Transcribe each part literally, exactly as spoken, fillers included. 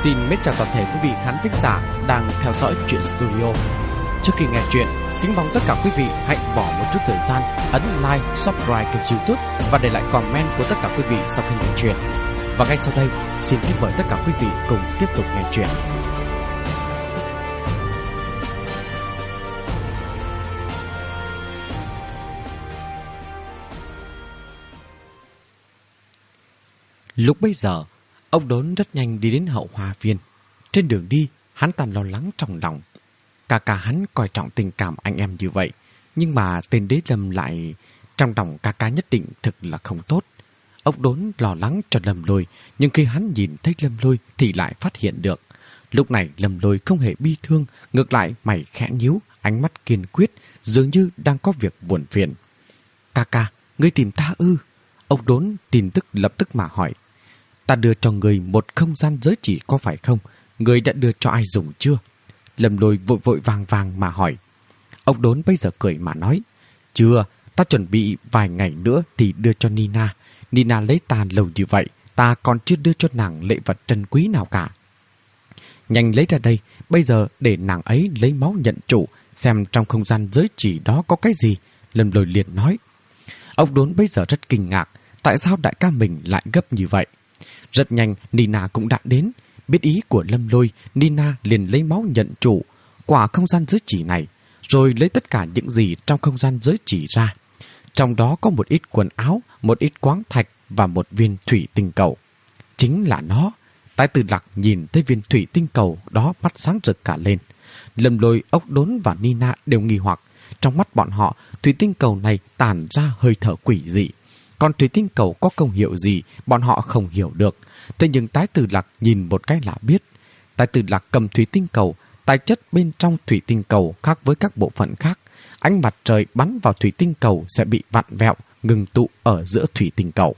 Xin mến chào toàn thể quý vị khán thính giả đang theo dõi Truyện Studio. Trước khi nghe chuyện, kính mong tất cả quý vị hãy bỏ một chút thời gian ấn like, subscribe kênh YouTube và để lại comment của tất cả quý vị sau khi nghe chuyện. Và ngay sau đây, xin kính mời tất cả quý vị cùng tiếp tục nghe chuyện. Lúc bấy giờ, ông Đốn rất nhanh đi đến hậu hoa viên. Trên đường đi, hắn ta lo lắng trong lòng. Cả cả hắn coi trọng tình cảm anh em như vậy, nhưng mà tên Đế Lâm lại trong lòng ca ca nhất định thực là không tốt. Ông Đốn lo lắng cho Lâm Lôi, nhưng khi hắn nhìn thấy Lâm Lôi thì lại phát hiện được. Lúc này Lâm Lôi không hề bi thương, ngược lại mày khẽ nhíu, ánh mắt kiên quyết, dường như đang có việc buồn phiền. Ca ca, ngươi tìm ta ư? Ông Đốn tin tức lập tức mà hỏi. Ta đưa cho người một không gian giới chỉ có phải không? Người đã đưa cho ai dùng chưa? Lâm Lôi vội vội vàng vàng mà hỏi. Ông Đốn bây giờ cười mà nói. Chưa, ta chuẩn bị vài ngày nữa thì đưa cho Nina. Nina lấy ta lâu như vậy, ta còn chưa đưa cho nàng lễ vật trân quý nào cả. Nhanh lấy ra đây, bây giờ để nàng ấy lấy máu nhận chủ, xem trong không gian giới chỉ đó có cái gì. Lâm Lôi liền nói. Ông Đốn bây giờ rất kinh ngạc, tại sao đại ca mình lại gấp như vậy? Rất nhanh, Nina cũng đã đến. Biết ý của Lâm Lôi, Nina liền lấy máu nhận chủ quả không gian giới chỉ này, rồi lấy tất cả những gì trong không gian giới chỉ ra. Trong đó có một ít quần áo, một ít khoáng thạch và một viên thủy tinh cầu. Chính là nó. Tài Tử Lạc nhìn thấy viên thủy tinh cầu đó mắt sáng rực cả lên. Lâm Lôi, Ốc Đốn và Nina đều nghi hoặc. Trong mắt bọn họ, thủy tinh cầu này tản ra hơi thở quỷ dị. Còn thủy tinh cầu có công hiệu gì bọn họ không hiểu được. Thế nhưng Tài Tử Lạc nhìn một cái là biết. Tài Tử Lạc cầm thủy tinh cầu, tài chất bên trong thủy tinh cầu khác với các bộ phận khác. Ánh mặt trời bắn vào thủy tinh cầu sẽ bị vặn vẹo, ngừng tụ ở giữa thủy tinh cầu.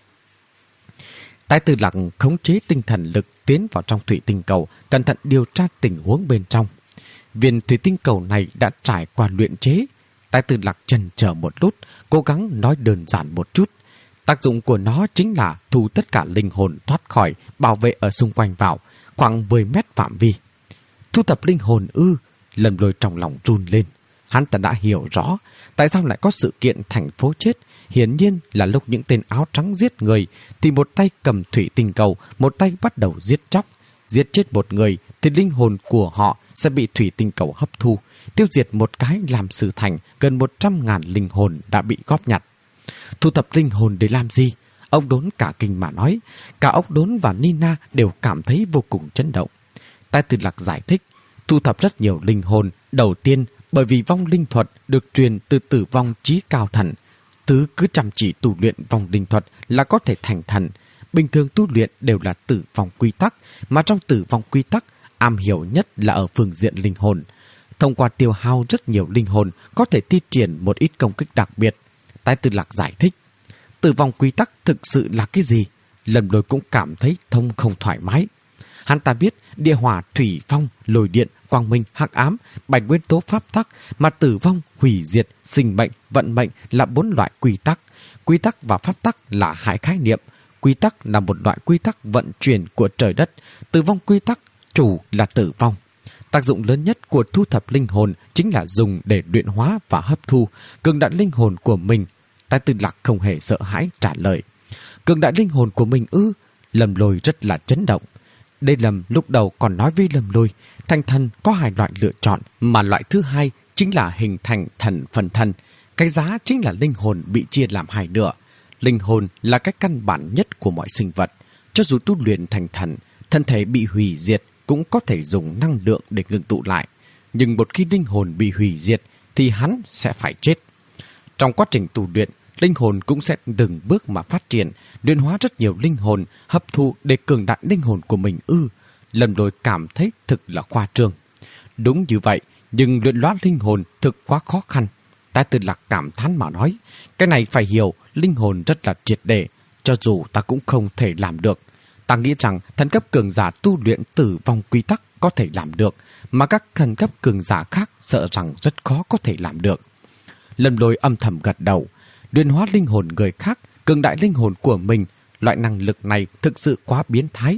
Tài Tử Lạc khống chế tinh thần lực tiến vào trong thủy tinh cầu, cẩn thận điều tra tình huống bên trong. Viên thủy tinh cầu này đã trải qua luyện chế. Tài Tử Lạc chần chờ một lúc, cố gắng nói đơn giản một chút. Tác dụng của nó chính là thu tất cả linh hồn thoát khỏi, bảo vệ ở xung quanh vào, khoảng mười mét phạm vi. Thu thập linh hồn ư? Lâm Lôi trong lòng run lên. Hắn ta đã hiểu rõ tại sao lại có sự kiện thành phố chết. Hiển nhiên là lúc những tên áo trắng giết người thì một tay cầm thủy tinh cầu, một tay bắt đầu giết chóc. Giết chết một người thì linh hồn của họ sẽ bị thủy tinh cầu hấp thu, tiêu diệt một cái làm sự thành gần một trăm ngàn linh hồn đã bị góp nhặt. Thu thập linh hồn để làm gì? Ông Đốn cả kinh mà nói. Cả ông Đốn và Nina đều cảm thấy vô cùng chấn động. Tài Tử Lạc giải thích. Thu thập rất nhiều linh hồn. Đầu tiên, bởi vì vong linh thuật được truyền từ tử vong chí cao thần. Tứ cứ chăm chỉ tu luyện vong linh thuật là có thể thành thần. Bình thường tu luyện đều là tử vong quy tắc, mà trong tử vong quy tắc, am hiểu nhất là ở phương diện linh hồn. Thông qua tiêu hao rất nhiều linh hồn, có thể thi triển một ít công kích đặc biệt. Tài Tử Lạc giải thích. Tử vong quy tắc thực sự là cái gì? Lâm Lôi cũng cảm thấy thông không thoải mái. Hắn ta biết địa hỏa, thủy, phong, lôi điện, quang minh, hắc ám, bạch nguyên tố pháp tắc, mà tử vong, hủy diệt, sinh mệnh, vận mệnh là bốn loại quy tắc. Quy tắc và pháp tắc là hai khái niệm. Quy tắc là một loại quy tắc vận chuyển của trời đất. Tử vong quy tắc chủ là tử vong. Tác dụng lớn nhất của thu thập linh hồn chính là dùng để luyện hóa và hấp thu cường đại linh hồn của mình. Tài Tử Lạc không hề sợ hãi trả lời. Cường đại linh hồn của mình ư? Lâm Lôi rất là chấn động. Đây Lâm lúc đầu còn nói với Lâm Lôi, thành thần có hai loại lựa chọn, mà loại thứ hai chính là hình thành thần phần thân. Cái giá chính là linh hồn bị chia làm hai nửa. Linh hồn là cái căn bản nhất của mọi sinh vật. Cho dù tu luyện thành thần, thân thể bị hủy diệt cũng có thể dùng năng lượng để ngưng tụ lại. Nhưng một khi linh hồn bị hủy diệt thì hắn sẽ phải chết. Trong quá trình tu luyện, linh hồn cũng sẽ từng bước mà phát triển, luyện hóa rất nhiều linh hồn, hấp thu để cường đại linh hồn của mình ư? Lâm Lôi cảm thấy thực là khoa trương. Đúng như vậy, nhưng luyện hóa linh hồn thực quá khó khăn. Tài Tử Lạc cảm thán mà nói, cái này phải hiểu, linh hồn rất là triệt để, cho dù ta cũng không thể làm được. Ta nghĩ rằng thần cấp cường giả tu luyện tử vong quy tắc có thể làm được, mà các thần cấp cường giả khác sợ rằng rất khó có thể làm được. Lâm Lôi âm thầm gật đầu. Luyện hóa linh hồn người khác, cường đại linh hồn của mình, loại năng lực này thực sự quá biến thái.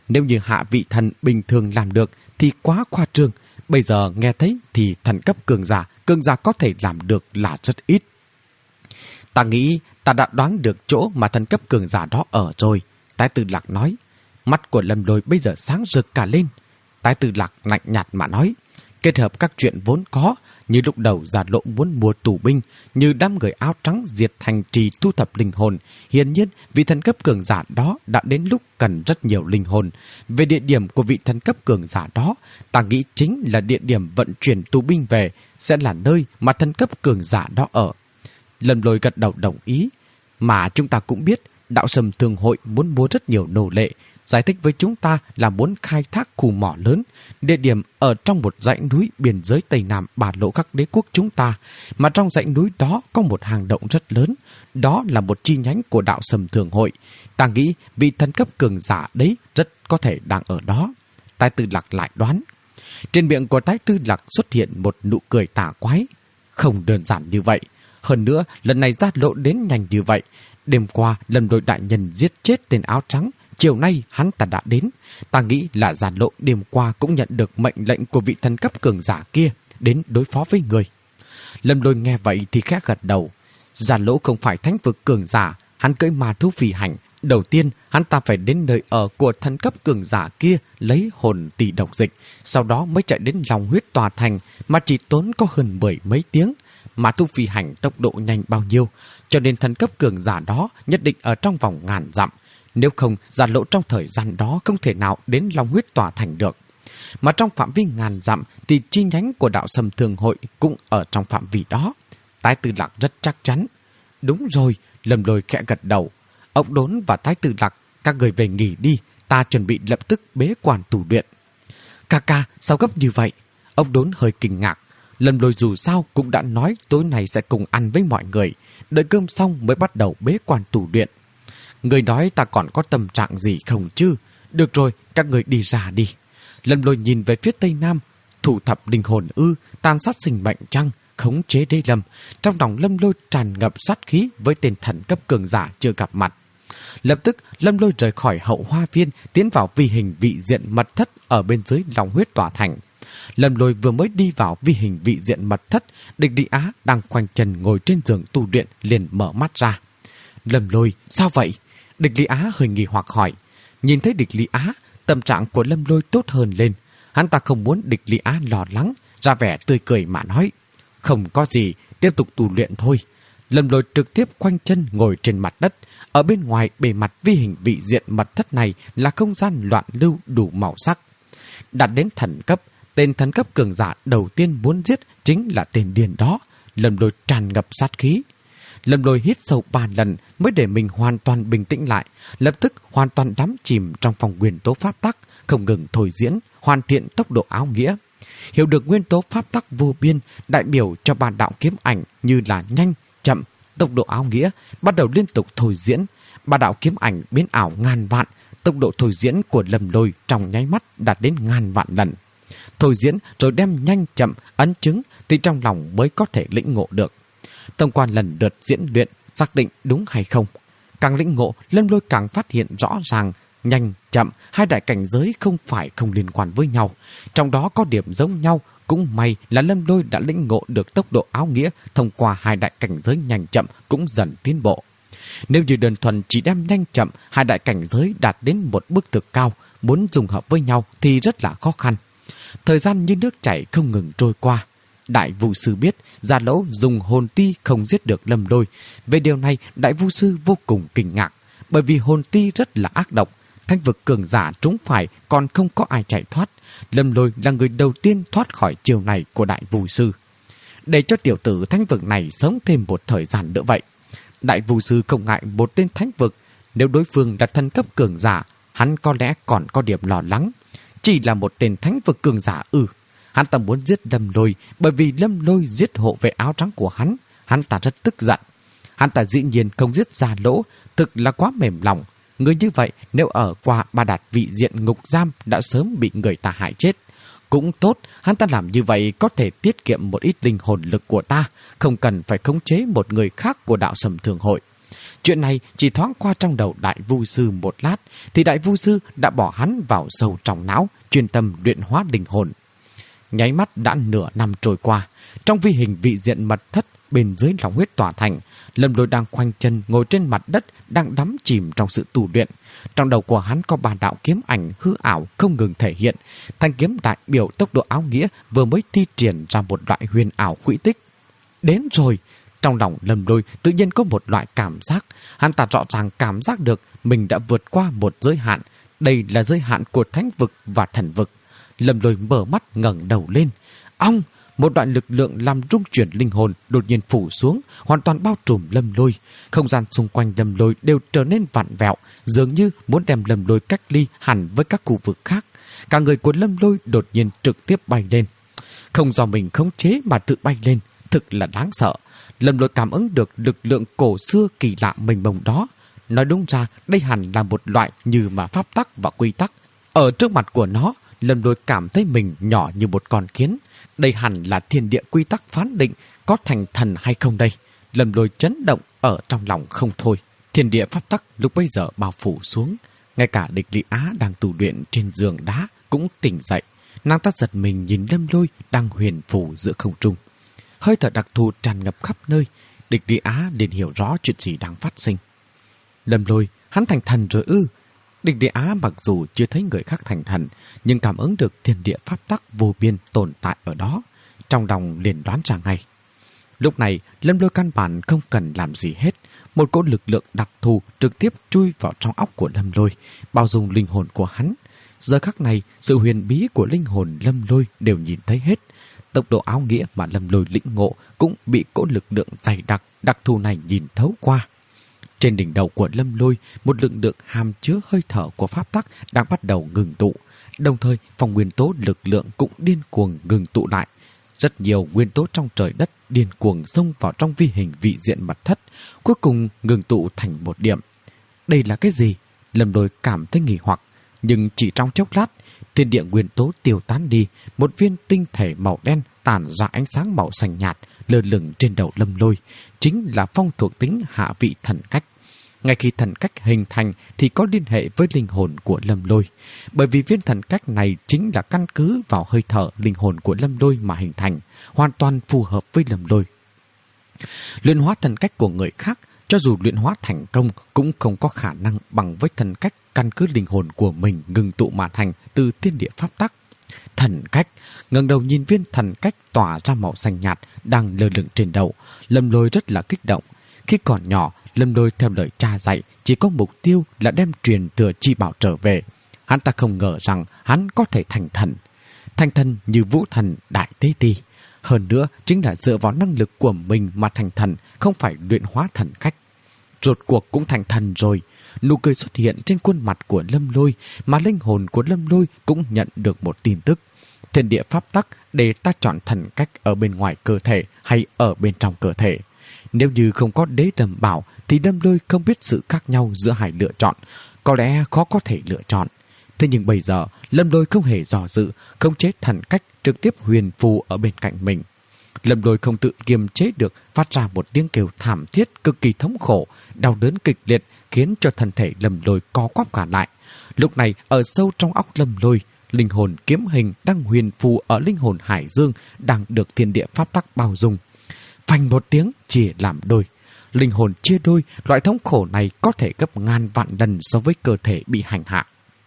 Nếu như hạ vị thần bình thường làm được thì quá khoa trương. Bây giờ nghe thấy thì thần cấp cường giả, cường giả có thể làm được là rất ít. Ta nghĩ ta đã đoán được chỗ mà thần cấp cường giả đó ở rồi. Tái Tư Lạc nói. Mắt của Lâm Lôi bây giờ sáng rực cả lên. Tái Tư Lạc lạnh nhạt mà nói. Kết hợp các chuyện vốn có, như lúc đầu Giả Lộ muốn mua tù binh, như đám người áo trắng diệt thành trì thu thập linh hồn. Hiển nhiên, vị thần cấp cường giả đó đã đến lúc cần rất nhiều linh hồn. Về địa điểm của vị thần cấp cường giả đó, ta nghĩ chính là địa điểm vận chuyển tù binh về, sẽ là nơi mà thần cấp cường giả đó ở. Lâm Lôi gật đầu đồng ý. Mà chúng ta cũng biết, Đạo Sầm Thường Hội muốn mua rất nhiều nô lệ, giải thích với chúng ta là muốn khai thác khu mỏ lớn, địa điểm ở trong một dãy núi biên giới Tây Nam Bà Lộ các đế quốc chúng ta, mà trong dãy núi đó có một hang động rất lớn, đó là một chi nhánh của Đạo Sầm Thường Hội. Ta nghĩ vị thần cấp cường giả đấy rất có thể đang ở đó. Tái Tư Lạc lại đoán. Trên miệng của Tái Tư Lạc xuất hiện một nụ cười tà quái. Không đơn giản như vậy. Hơn nữa, lần này Giả Lộ đến nhanh như vậy. Đêm qua, Lâm Lôi đại nhân giết chết tên áo trắng. Chiều nay hắn ta đã đến. Ta nghĩ là Giả Lộ đêm qua cũng nhận được mệnh lệnh của vị thần cấp cường giả kia đến đối phó với người. Lâm Lôi nghe vậy thì khẽ gật đầu. Giả Lộ không phải thánh vực cường giả, hắn cưỡi ma thú phi hành. Đầu tiên, hắn ta phải đến nơi ở của thần cấp cường giả kia lấy hồn tỷ độc dịch, sau đó mới chạy đến lòng huyết tòa thành, mà chỉ tốn có hơn mười mấy tiếng. Ma thú phi hành tốc độ nhanh bao nhiêu, cho nên thần cấp cường giả đó nhất định ở trong vòng ngàn dặm. Nếu không, Giả Lộ trong thời gian đó không thể nào đến Long Huyết Tòa Thành được. Mà trong phạm vi ngàn dặm thì chi nhánh của Đạo Sầm Thường Hội cũng ở trong phạm vi đó. Tái Tư Lạc rất chắc chắn. Đúng rồi, Lâm Lôi khẽ gật đầu. Ông Đốn và Tái Tư Lạc, các người về nghỉ đi, ta chuẩn bị lập tức bế quan tù luyện. Ca ca, sao gấp như vậy? Ông Đốn hơi kinh ngạc. Lâm Lôi dù sao cũng đã nói tối nay sẽ cùng ăn với mọi người, đợi cơm xong mới bắt đầu bế quan tù luyện. Người nói ta còn có tâm trạng gì không chứ? Được rồi, các người đi ra đi. Lâm Lôi nhìn về phía Tây Nam. Thủ thập linh hồn ư, tàn sát sinh mệnh chăng, khống chế đế lâm. Trong lòng Lâm Lôi tràn ngập sát khí với tên thần cấp cường giả chưa gặp mặt. Lập tức Lâm Lôi rời khỏi hậu hoa viên, tiến vào vi hình vị diện mật thất ở bên dưới lòng huyết tòa thành. Lâm Lôi vừa mới đi vào vi hình vị diện mật thất, Địch Lý Á đang khoanh chân ngồi trên giường tu luyện liền mở mắt ra. Lâm Lôi, sao vậy? Địch Lý Á hơi nghi hoặc hỏi. Nhìn thấy Địch Lý Á, tâm trạng của Lâm Lôi tốt hơn lên. Hắn ta không muốn Địch Lý Á lo lắng, ra vẻ tươi cười mà nói. Không có gì, tiếp tục tu luyện thôi. Lâm Lôi trực tiếp khoanh chân ngồi trên mặt đất. Ở bên ngoài bề mặt vi hình vị diện mật thất này là không gian loạn lưu đủ màu sắc. Đạt đến thần cấp, tên thần cấp cường giả đầu tiên muốn giết chính là tên điên đó. Lâm Lôi tràn ngập sát khí. Lâm Lôi hít sâu ba lần mới để mình hoàn toàn bình tĩnh lại, lập tức hoàn toàn đắm chìm trong phòng nguyên tố pháp tắc, không ngừng thôi diễn, hoàn thiện tốc độ áo nghĩa. Hiểu được nguyên tố pháp tắc vô biên đại biểu cho ba đạo kiếm ảnh như là nhanh, chậm, tốc độ áo nghĩa, bắt đầu liên tục thôi diễn. Ba đạo kiếm ảnh biến ảo ngàn vạn, tốc độ thôi diễn của Lâm Lôi trong nháy mắt đạt đến ngàn vạn lần. Thôi diễn rồi đem nhanh chậm ấn chứng thì trong lòng mới có thể lĩnh ngộ được. Thông qua lần lượt diễn luyện, xác định đúng hay không. Càng lĩnh ngộ, Lâm Lôi càng phát hiện rõ ràng, nhanh, chậm, hai đại cảnh giới không phải không liên quan với nhau. Trong đó có điểm giống nhau, cũng may là Lâm Lôi đã lĩnh ngộ được tốc độ áo nghĩa thông qua hai đại cảnh giới nhanh chậm cũng dần tiến bộ. Nếu như đơn thuần chỉ đem nhanh chậm, hai đại cảnh giới đạt đến một bước thực cao, muốn dùng hợp với nhau thì rất là khó khăn. Thời gian như nước chảy không ngừng trôi qua. Đại Vu Sư biết Giả Lỗ dùng hồn ti không giết được Lâm Lôi. Về điều này, Đại Vu Sư vô cùng kinh ngạc, bởi vì hồn ti rất là ác độc. Thánh vực cường giả trúng phải còn không có ai chạy thoát. Lâm Lôi là người đầu tiên thoát khỏi chiều này của Đại Vu Sư. Để cho tiểu tử thánh vực này sống thêm một thời gian nữa vậy. Đại Vu Sư không ngại một tên thánh vực. Nếu đối phương là thần cấp cường giả, hắn có lẽ còn có điểm lo lắng. Chỉ là một tên thánh vực cường giả ư? Hắn ta muốn giết Lâm Lôi, bởi vì Lâm Lôi giết hộ vệ áo trắng của hắn. Hắn ta rất tức giận. Hắn ta dĩ nhiên không giết Giả Lỗ, thực là quá mềm lòng. Người như vậy nếu ở qua Ba Đạt vị diện ngục giam đã sớm bị người ta hại chết. Cũng tốt, hắn ta làm như vậy có thể tiết kiệm một ít linh hồn lực của ta, không cần phải khống chế một người khác của Đạo Sầm Thường Hội. Chuyện này chỉ thoáng qua trong đầu Đại Vu Sư một lát, thì Đại Vu Sư đã bỏ hắn vào sâu trong não, chuyên tâm luyện hóa linh hồn. Nháy mắt đã nửa năm trôi qua, trong vi hình vị diện mật thất bên dưới lòng huyết tỏa thành, Lâm Lôi đang khoanh chân ngồi trên mặt đất, đang đắm chìm trong sự tu luyện. Trong đầu của hắn có ba đạo kiếm ảnh hư ảo không ngừng thể hiện. Thanh kiếm đại biểu tốc độ áo nghĩa vừa mới thi triển ra một loại huyền ảo quỹ tích. Đến rồi! Trong lòng Lâm Lôi tự nhiên có một loại cảm giác. Hắn ta rõ ràng cảm giác được mình đã vượt qua một giới hạn. Đây là giới hạn của thánh vực và thần vực. Lâm Lôi mở mắt ngẩng đầu lên. Ong! Một đoạn lực lượng làm rung chuyển linh hồn đột nhiên phủ xuống, hoàn toàn bao trùm Lâm Lôi. Không gian xung quanh Lâm Lôi đều trở nên vặn vẹo, dường như muốn đem Lâm Lôi cách ly hẳn với các khu vực khác. Cả người của Lâm Lôi đột nhiên trực tiếp bay lên. Không do mình khống chế mà tự bay lên, thực là đáng sợ. Lâm Lôi cảm ứng được lực lượng cổ xưa kỳ lạ mênh mông đó. Nói đúng ra, đây hẳn là một loại như mà pháp tắc và quy tắc. Ở trước mặt của nó, Lâm Lôi cảm thấy mình nhỏ như một con kiến. Đây hẳn là thiên địa quy tắc phán định có thành thần hay không đây. Lâm Lôi chấn động ở trong lòng không thôi. Thiên địa pháp tắc lúc bây giờ bao phủ xuống. Ngay cả Địch Lý Á đang tù luyện trên giường đá cũng tỉnh dậy. Nàng ta giật mình nhìn Lâm Lôi đang huyền phù giữa không trung. Hơi thở đặc thù tràn ngập khắp nơi. Địch Lý Á liền hiểu rõ chuyện gì đang phát sinh. Lâm Lôi, hắn thành thần rồi ư? Địch Lý Á mặc dù chưa thấy người khác thành thần, nhưng cảm ứng được thiên địa pháp tắc vô biên tồn tại ở đó. Trong lòng liền đoán ra ngay. Lúc này, Lâm Lôi căn bản không cần làm gì hết. Một cỗ lực lượng đặc thù trực tiếp chui vào trong óc của Lâm Lôi, bao dung linh hồn của hắn. Giờ khắc này, sự huyền bí của linh hồn Lâm Lôi đều nhìn thấy hết. Tốc độ áo nghĩa mà Lâm Lôi lĩnh ngộ cũng bị cỗ lực lượng dày đặc, đặc thù này nhìn thấu qua. Trên đỉnh đầu của Lâm Lôi, một lực lượng hàm chứa hơi thở của pháp tắc đang bắt đầu ngừng tụ. Đồng thời, phòng nguyên tố lực lượng cũng điên cuồng ngừng tụ lại. Rất nhiều nguyên tố trong trời đất điên cuồng xông vào trong vi hình vị diện mật thất, cuối cùng ngừng tụ thành một điểm. Đây là cái gì? Lâm Lôi cảm thấy nghi hoặc, nhưng chỉ trong chốc lát, thiên địa nguyên tố tiêu tán đi, một viên tinh thể màu đen tản ra ánh sáng màu xanh nhạt lơ lửng trên đầu Lâm Lôi, chính là phong thuộc tính hạ vị thần cách. Ngay khi thần cách hình thành thì có liên hệ với linh hồn của Lâm Lôi, bởi vì viên thần cách này chính là căn cứ vào hơi thở linh hồn của Lâm Lôi mà hình thành, hoàn toàn phù hợp với Lâm Lôi. Luyện hóa thần cách của người khác, cho dù luyện hóa thành công cũng không có khả năng bằng với thần cách căn cứ linh hồn của mình ngừng tụ mà thành từ thiên địa pháp tắc. Thần cách, ngẩng đầu nhìn viên thần cách tỏa ra màu xanh nhạt đang lơ lửng trên đầu, Lâm Lôi rất là kích động. Khi còn nhỏ, Lâm Lôi theo lời cha dạy chỉ có mục tiêu là đem truyền thừa chi bảo trở về. Hắn ta không ngờ rằng hắn có thể thành thần. Thành thần như vũ thần đại tế ti. Hơn nữa chính là dựa vào năng lực của mình mà thành thần, không phải luyện hóa thần cách. Rốt cuộc cũng thành thần rồi. Nụ cười xuất hiện trên khuôn mặt của Lâm Lôi, mà linh hồn của Lâm Lôi cũng nhận được một tin tức. Thiên địa pháp tắc để ta chọn thần cách ở bên ngoài cơ thể hay ở bên trong cơ thể. Nếu như không có đế đầm bảo thì Lâm Lôi không biết sự khác nhau giữa hai lựa chọn, có lẽ khó có thể lựa chọn. Thế nhưng bây giờ Lâm Lôi không hề dò dự, khống chế thần cách trực tiếp huyền phù ở bên cạnh mình. Lâm Lôi không tự kiềm chế được, phát ra một tiếng kêu thảm thiết cực kỳ thống khổ, đau đớn kịch liệt khiến cho thân thể Lâm Lôi co quắp cả lại. Lúc này ở sâu trong óc Lâm Lôi, linh hồn kiếm hình đang huyền phù ở linh hồn hải dương đang được thiên địa pháp tắc bao dung. Phanh một tiếng chia làm đôi. Linh hồn chia đôi, loại thống khổ này có thể gấp ngàn vạn lần so với cơ thể bị hành hạ.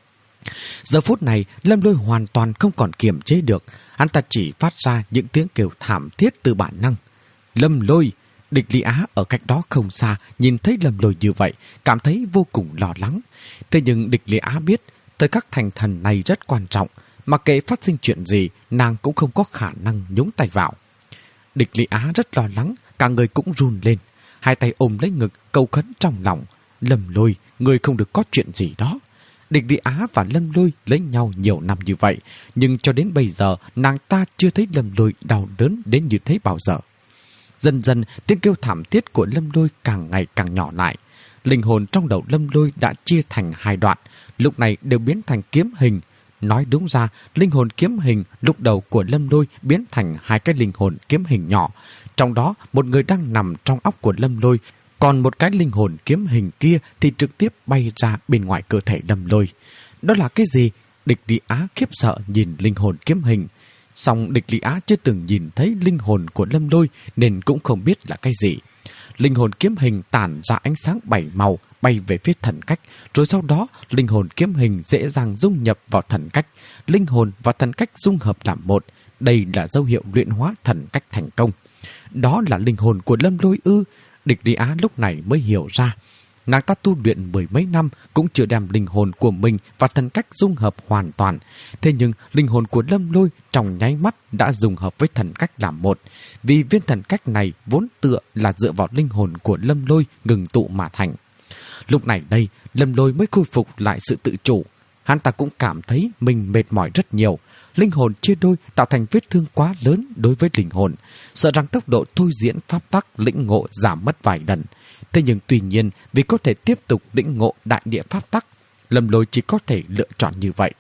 Giờ phút này, Lâm Lôi hoàn toàn không còn kiềm chế được, hắn ta chỉ phát ra những tiếng kêu thảm thiết từ bản năng. Lâm Lôi! Địch Lý Á ở cách đó không xa, nhìn thấy Lâm Lôi như vậy, cảm thấy vô cùng lo lắng. Thế nhưng Địch Lý Á biết, thời khắc thành thần này rất quan trọng, mặc kệ phát sinh chuyện gì, nàng cũng không có khả năng nhúng tay vào. Địch Lý Á rất lo lắng, cả người cũng run lên, hai tay ôm lấy ngực, cầu khấn trong lòng. Lâm Lôi, người không được có chuyện gì đó. Địch Lý Á và Lâm Lôi lấy nhau nhiều năm như vậy, nhưng cho đến bây giờ nàng ta chưa thấy Lâm Lôi đau đớn đến như thế bao giờ. Dần dần tiếng kêu thảm thiết của Lâm Lôi càng ngày càng nhỏ lại. Linh hồn trong đầu Lâm Lôi đã chia thành hai đoạn, lúc này đều biến thành kiếm hình. Nói đúng ra, linh hồn kiếm hình lúc đầu của Lâm Lôi biến thành hai cái linh hồn kiếm hình nhỏ. Trong đó, một người đang nằm trong óc của Lâm Lôi, Còn một cái linh hồn kiếm hình kia thì trực tiếp bay ra bên ngoài cơ thể Lâm Lôi. Đó là cái gì? Địch Lý Á khiếp sợ nhìn linh hồn kiếm hình. Song Địch Lý Á chưa từng nhìn thấy linh hồn của Lâm Lôi nên cũng không biết là cái gì. Linh hồn kiếm hình tản ra ánh sáng bảy màu bay về phía thần cách, rồi sau đó linh hồn kiếm hình dễ dàng dung nhập vào thần cách. Linh hồn và thần cách dung hợp làm một. Đây là dấu hiệu luyện hóa thần cách thành công. Đó là linh hồn của Lâm Lôi ư? Địch Lý Á lúc này mới hiểu ra. Nàng ta tu luyện mười mấy năm cũng chưa đem linh hồn của mình và thần cách dung hợp hoàn toàn. Thế nhưng linh hồn của Lâm Lôi trong nháy mắt đã dung hợp với thần cách làm một. Vì viên thần cách này vốn tựa là dựa vào linh hồn của Lâm Lôi ngừng tụ mà thành. Lúc này đây, Lâm Lôi mới khôi phục lại sự tự chủ. Hắn ta cũng cảm thấy mình mệt mỏi rất nhiều. Linh hồn chia đôi tạo thành vết thương quá lớn đối với linh hồn, sợ rằng tốc độ thôi diễn pháp tắc lĩnh ngộ giảm mất vài lần. Thế nhưng tuy nhiên, vì có thể tiếp tục lĩnh ngộ đại địa pháp tắc, Lâm Lôi chỉ có thể lựa chọn như vậy.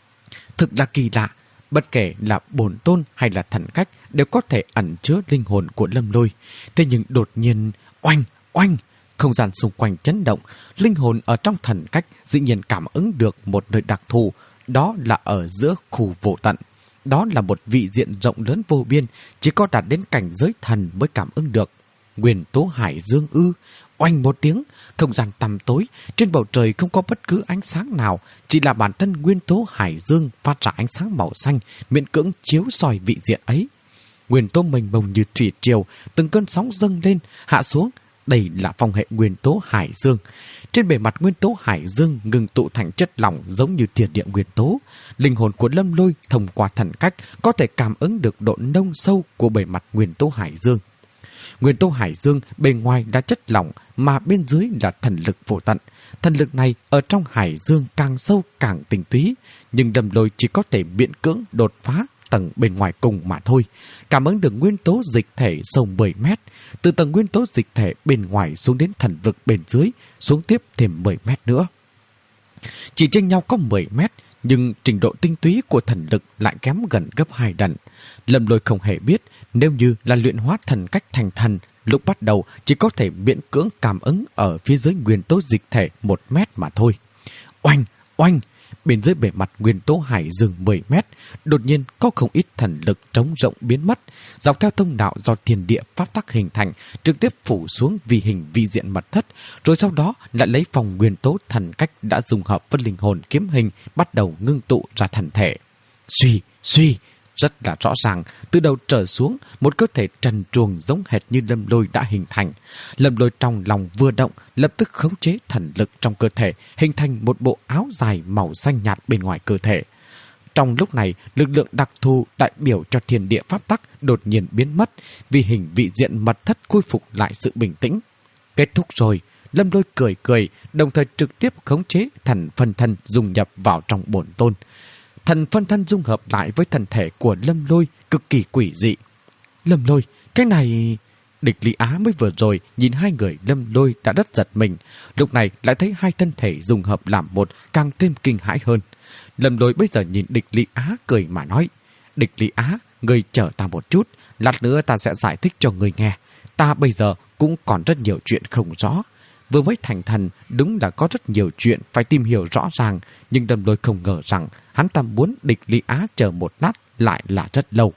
Thực là kỳ lạ, bất kể là bổn tôn hay là thần cách đều có thể ẩn chứa linh hồn của Lâm Lôi. Thế nhưng đột nhiên, oanh, oanh, không gian xung quanh chấn động, linh hồn ở trong thần cách dĩ nhiên cảm ứng được một nơi đặc thù, đó là ở giữa khu vô tận. Đó là một vị diện rộng lớn vô biên, chỉ có đạt đến cảnh giới thần mới cảm ứng được. Nguyên tố hải dương ư? Oanh một tiếng, không gian tăm tối, trên bầu trời không có bất cứ ánh sáng nào, chỉ là bản thân nguyên tố hải dương phát ra ánh sáng màu xanh, miễn cưỡng chiếu soi vị diện ấy. Nguyên tố mênh mông như thủy triều, từng cơn sóng dâng lên, hạ xuống. Đây là phong hệ nguyên tố hải dương. Trên bề mặt nguyên tố hải dương ngừng tụ thành chất lỏng giống như thiên địa nguyên tố. Linh hồn của Lâm Lôi thông qua thần cách có thể cảm ứng được độ nông sâu của bề mặt nguyên tố hải dương. Nguyên tố hải dương bề ngoài là chất lỏng mà bên dưới là thần lực vô tận. Thần lực này ở trong hải dương càng sâu càng tinh túy, nhưng Lâm Lôi chỉ có thể miễn cưỡng đột phá tầng bên ngoài cùng mà thôi. Cảm ứng được nguyên tố dịch thể sâu mười mét, từ tầng nguyên tố dịch thể bên ngoài xuống đến thần vực bên dưới, xuống tiếp thêm mười mét nữa. Chỉ chênh nhau có mười mét, nhưng trình độ tinh túy của thần lực lại kém gần gấp hai lần. Lâm Lôi không hề biết, nếu như là luyện hóa thần cách thành thần, lúc bắt đầu chỉ có thể miễn cưỡng cảm ứng ở phía dưới nguyên tố dịch thể một mét mà thôi. Oanh, oanh! Bên dưới bề mặt nguyên tố hải dương mười mét, đột nhiên có không ít thần lực trống rộng biến mất, dọc theo thông đạo do thiên địa pháp tắc hình thành, trực tiếp phủ xuống vi hình vi diện mật thất, rồi sau đó lại lấy phòng nguyên tố thần cách đã dung hợp với linh hồn kiếm hình, bắt đầu ngưng tụ ra thần thể. Suy, suy, rất là rõ ràng, từ đầu trở xuống, một cơ thể trần truồng giống hệt như Lâm Lôi đã hình thành. Lâm Lôi trong lòng vừa động, lập tức khống chế thần lực trong cơ thể, hình thành một bộ áo dài màu xanh nhạt bên ngoài cơ thể. Trong lúc này, lực lượng đặc thù đại biểu cho thiên địa pháp tắc đột nhiên biến mất, vì hình vị diện mật thất khôi phục lại sự bình tĩnh. Kết thúc rồi, Lâm Lôi cười cười, đồng thời trực tiếp khống chế thần phân thân dung nhập vào trong bổn tôn. Thần phân thân dung hợp lại với thân thể của Lâm Lôi cực kỳ quỷ dị. Lâm Lôi, cái này... Địch Lý Á mới vừa rồi nhìn hai người Lâm Lôi đã rất giật mình, lúc này lại thấy hai thân thể dung hợp làm một, càng thêm kinh hãi hơn. Lâm Lôi bây giờ nhìn Địch Lý Á cười mà nói: Địch Lý Á, ngươi chờ ta một chút, lát nữa ta sẽ giải thích cho ngươi nghe. Ta bây giờ cũng còn rất nhiều chuyện không rõ. Vừa mới thành thần, đúng là có rất nhiều chuyện phải tìm hiểu rõ ràng, nhưng Lâm Lôi không ngờ rằng hắn ta muốn Địch Lý Á chờ một lát lại là rất lâu.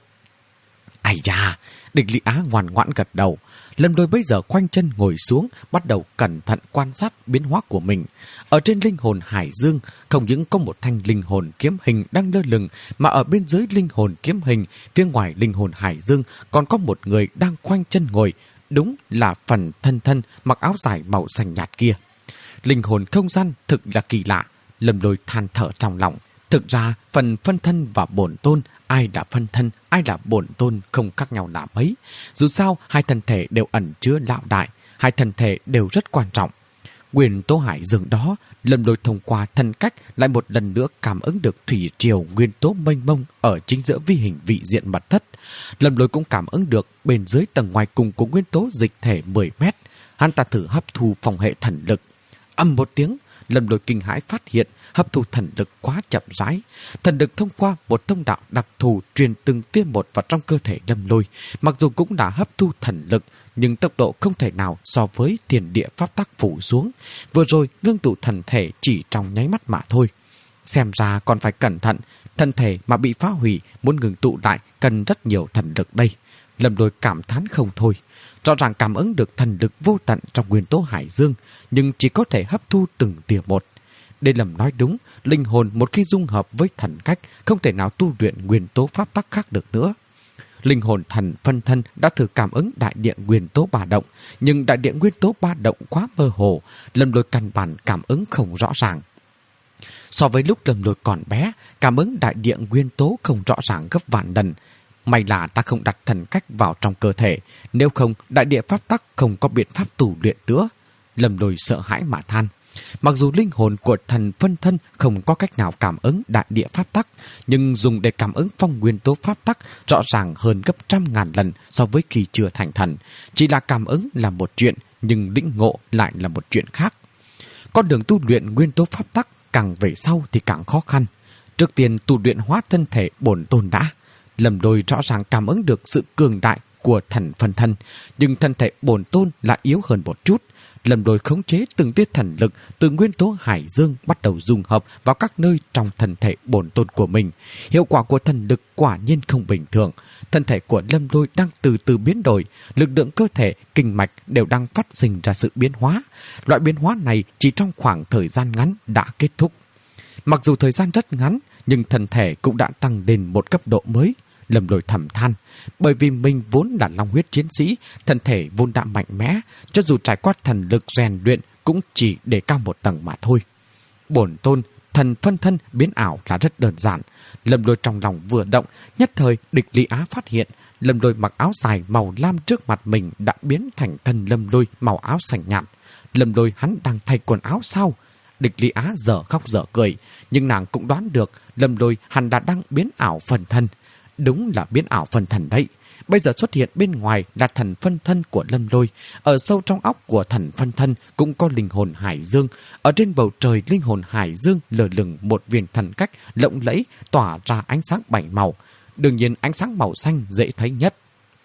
Ây da, Địch Lý Á ngoan ngoãn gật đầu. Lâm Lôi bây giờ khoanh chân ngồi xuống, bắt đầu cẩn thận quan sát biến hóa của mình. Ở trên linh hồn hải dương, không những có một thanh linh hồn kiếm hình đang lơ lửng, mà ở bên dưới linh hồn kiếm hình, phía ngoài linh hồn hải dương, còn có một người đang khoanh chân ngồi. Đúng là phần thân thân mặc áo dài màu xanh nhạt kia. Linh hồn không gian thực là kỳ lạ. Lâm Lôi than thở trong lòng. Thực ra, phần phân thân và bổn tôn, ai là phân thân, ai là bổn tôn không khác nhau là mấy. Dù sao, hai thân thể đều ẩn chứa lão đại, hai thân thể đều rất quan trọng. Nguyên tố hải dương đó, Lâm Lôi thông qua thân cách lại một lần nữa cảm ứng được thủy triều nguyên tố mênh mông ở chính giữa vi hình vị diện mật thất. Lâm Lôi cũng cảm ứng được bên dưới tầng ngoài cùng của nguyên tố dịch thể mười mét. Hắn ta thử hấp thu phòng hệ thần lực. Âm một tiếng, Lâm Lôi kinh hãi phát hiện hấp thu thần lực quá chậm rãi. Thần lực thông qua một thông đạo đặc thù truyền từng tia một vào trong cơ thể Lâm Lôi. Mặc dù cũng đã hấp thu thần lực, nhưng tốc độ không thể nào so với thiên địa pháp tắc phủ xuống. Vừa rồi ngưng tụ thần thể chỉ trong nháy mắt mà thôi. Xem ra còn phải cẩn thận, thân thể mà bị phá hủy muốn ngừng tụ lại cần rất nhiều thần lực đây. Lâm Lôi cảm thán không thôi. Rõ ràng cảm ứng được thần lực vô tận trong nguyên tố hải dương, nhưng chỉ có thể hấp thu từng tia một. Đây Lâm nói đúng, linh hồn một khi dung hợp với thần cách không thể nào tu luyện nguyên tố pháp tắc khác được nữa. Linh hồn thần phân thân đã thử cảm ứng đại địa nguyên tố ba động, nhưng đại địa nguyên tố ba động quá mơ hồ, Lâm Lôi căn bản cảm ứng không rõ ràng. So với lúc Lâm Lôi còn bé, cảm ứng đại địa nguyên tố không rõ ràng gấp vạn lần. May là ta không đặt thần cách vào trong cơ thể, nếu không đại địa pháp tắc không có biện pháp tu luyện nữa. Lâm Lôi sợ hãi mà than. Mặc dù linh hồn của thần phân thân không có cách nào cảm ứng đại địa pháp tắc, nhưng dùng để cảm ứng phong nguyên tố pháp tắc rõ ràng hơn gấp trăm ngàn lần so với khi chưa thành thần. Chỉ là cảm ứng là một chuyện, nhưng lĩnh ngộ lại là một chuyện khác. Con đường tu luyện nguyên tố pháp tắc càng về sau thì càng khó khăn. Trước tiên tu luyện hóa thân thể bổn tôn đã. Lâm Lôi rõ ràng cảm ứng được sự cường đại của thần phân thân, nhưng thân thể bổn tôn lại yếu hơn một chút. Lâm Lôi khống chế từng tiết thần lực từ nguyên tố hải dương bắt đầu dung hợp vào các nơi trong thân thể bổn tôn của mình. Hiệu quả của thần lực quả nhiên không bình thường. Thân thể của Lâm Lôi đang từ từ biến đổi, lực lượng cơ thể, kinh mạch đều đang phát sinh ra sự biến hóa. Loại biến hóa này chỉ trong khoảng thời gian ngắn đã kết thúc. Mặc dù thời gian rất ngắn, nhưng thân thể cũng đã tăng lên một cấp độ mới. Lâm Lôi thầm than, bởi vì mình vốn là long huyết chiến sĩ, thân thể vốn đã mạnh mẽ, cho dù trải qua thần lực rèn luyện cũng chỉ để cao một tầng mà thôi. Bổn tôn, thần phân thân biến ảo là rất đơn giản. Lâm Lôi trong lòng vừa động, nhất thời địch Lý Á phát hiện, Lâm Lôi mặc áo dài màu lam trước mặt mình đã biến thành thân Lâm Lôi màu áo xanh nhạt. Lâm Lôi hắn đang thay quần áo sao? Địch Lý Á dở khóc dở cười, nhưng nàng cũng đoán được Lâm Lôi hắn đã đang biến ảo phần thân. Đúng là biến ảo phần thần đấy. Bây giờ xuất hiện bên ngoài là thần phân thân của Lâm Lôi. Ở sâu trong óc của thần phân thân cũng có linh hồn hải dương. Ở trên bầu trời linh hồn hải dương lờ lửng một viên thần cách lộng lẫy tỏa ra ánh sáng bảy màu. Đương nhiên ánh sáng màu xanh dễ thấy nhất.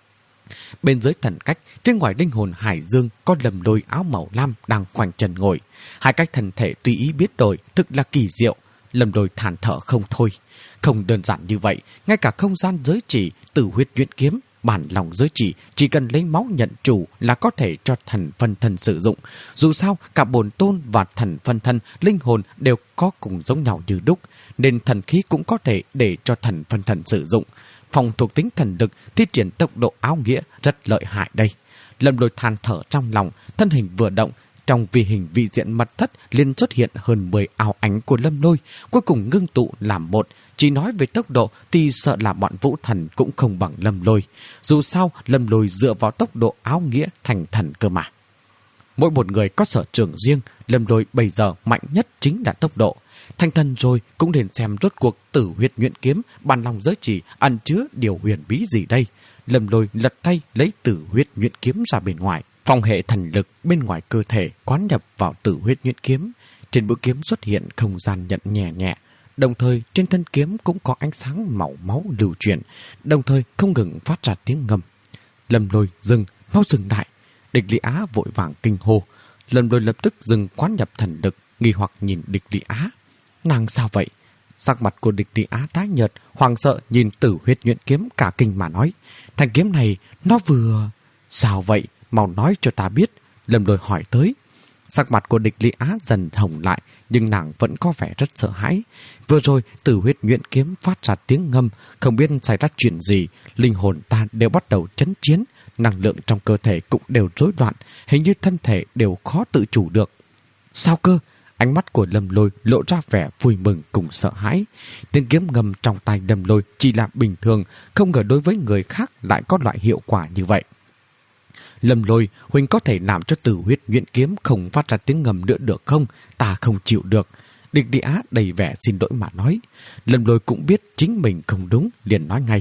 Bên dưới thần cách, phía ngoài linh hồn hải dương có Lâm Lôi áo màu lam đang khoanh chân ngồi. Hai cách thân thể tùy ý biến đổi, thực là kỳ diệu. Lâm Lôi than thở không thôi. Không đơn giản như vậy, ngay cả không gian giới chỉ, tử huyết nhuyễn kiếm, bản lòng giới chỉ chỉ cần lấy máu nhận chủ là có thể cho thần phân thân sử dụng. Dù sao, cả bổn tôn và thần phân thân, linh hồn đều có cùng giống nhau như đúc, nên thần khí cũng có thể để cho thần phân thân sử dụng. Phòng thuộc tính thần lực thi triển tốc độ áo nghĩa rất lợi hại đây. Lâm Lôi than thở trong lòng, thân hình vừa động, trong vi hình vị diện mật thất liền xuất hiện hơn mười ảo ảnh của Lâm Lôi, cuối cùng ngưng tụ làm một. Chỉ nói về tốc độ thì sợ là bọn vũ thần cũng không bằng Lâm Lôi. Dù sao, Lâm Lôi dựa vào tốc độ áo nghĩa thành thần cơ mà. Mỗi một người có sở trường riêng, Lâm Lôi bây giờ mạnh nhất chính là tốc độ. Thành thần rồi cũng nên xem rốt cuộc tử huyết nhuyễn kiếm, bản lòng giới chỉ ẩn chứa điều huyền bí gì đây. Lâm Lôi lật tay lấy tử huyết nhuyễn kiếm ra bên ngoài. Phong hệ thần lực bên ngoài cơ thể quán nhập vào tử huyết nhuyễn kiếm. Trên mũi kiếm xuất hiện không gian nhận nhẹ nhẹ. Đồng thời trên thân kiếm cũng có ánh sáng màu máu lưu chuyển, đồng thời không ngừng phát ra tiếng ngâm. Lâm Lôi dừng, mau dừng lại. Địch Lý Á vội vàng kinh hô. Lâm Lôi lập tức dừng quán nhập thần lực, nghi hoặc nhìn Địch Lý Á. Nàng sao vậy? Sắc mặt của Địch Lý Á tái nhợt, hoảng sợ nhìn tử huyết nhuyễn kiếm cả kinh mà nói. Thanh kiếm này nó vừa... Sao vậy? Mau nói cho ta biết. Lâm Lôi hỏi tới. Sắc mặt của Địch Lý Á dần hồng lại, nhưng nàng vẫn có vẻ rất sợ hãi. Vừa rồi, tử huyết nhuyễn kiếm phát ra tiếng ngâm, không biết xảy ra chuyện gì, linh hồn ta đều bắt đầu chấn chiến, năng lượng trong cơ thể cũng đều rối loạn, hình như thân thể đều khó tự chủ được. Sao cơ? Ánh mắt của Lâm Lôi lộ ra vẻ vui mừng cùng sợ hãi. Tiếng kiếm ngâm trong tay Lâm Lôi chỉ là bình thường, không ngờ đối với người khác lại có loại hiệu quả như vậy. Lâm Lôi, huynh có thể làm cho tử huyết nhuyễn kiếm không phát ra tiếng ngầm nữa được không? Ta không chịu được. Địch Lý Á đầy vẻ xin lỗi mà nói. Lâm Lôi cũng biết chính mình không đúng, liền nói ngay.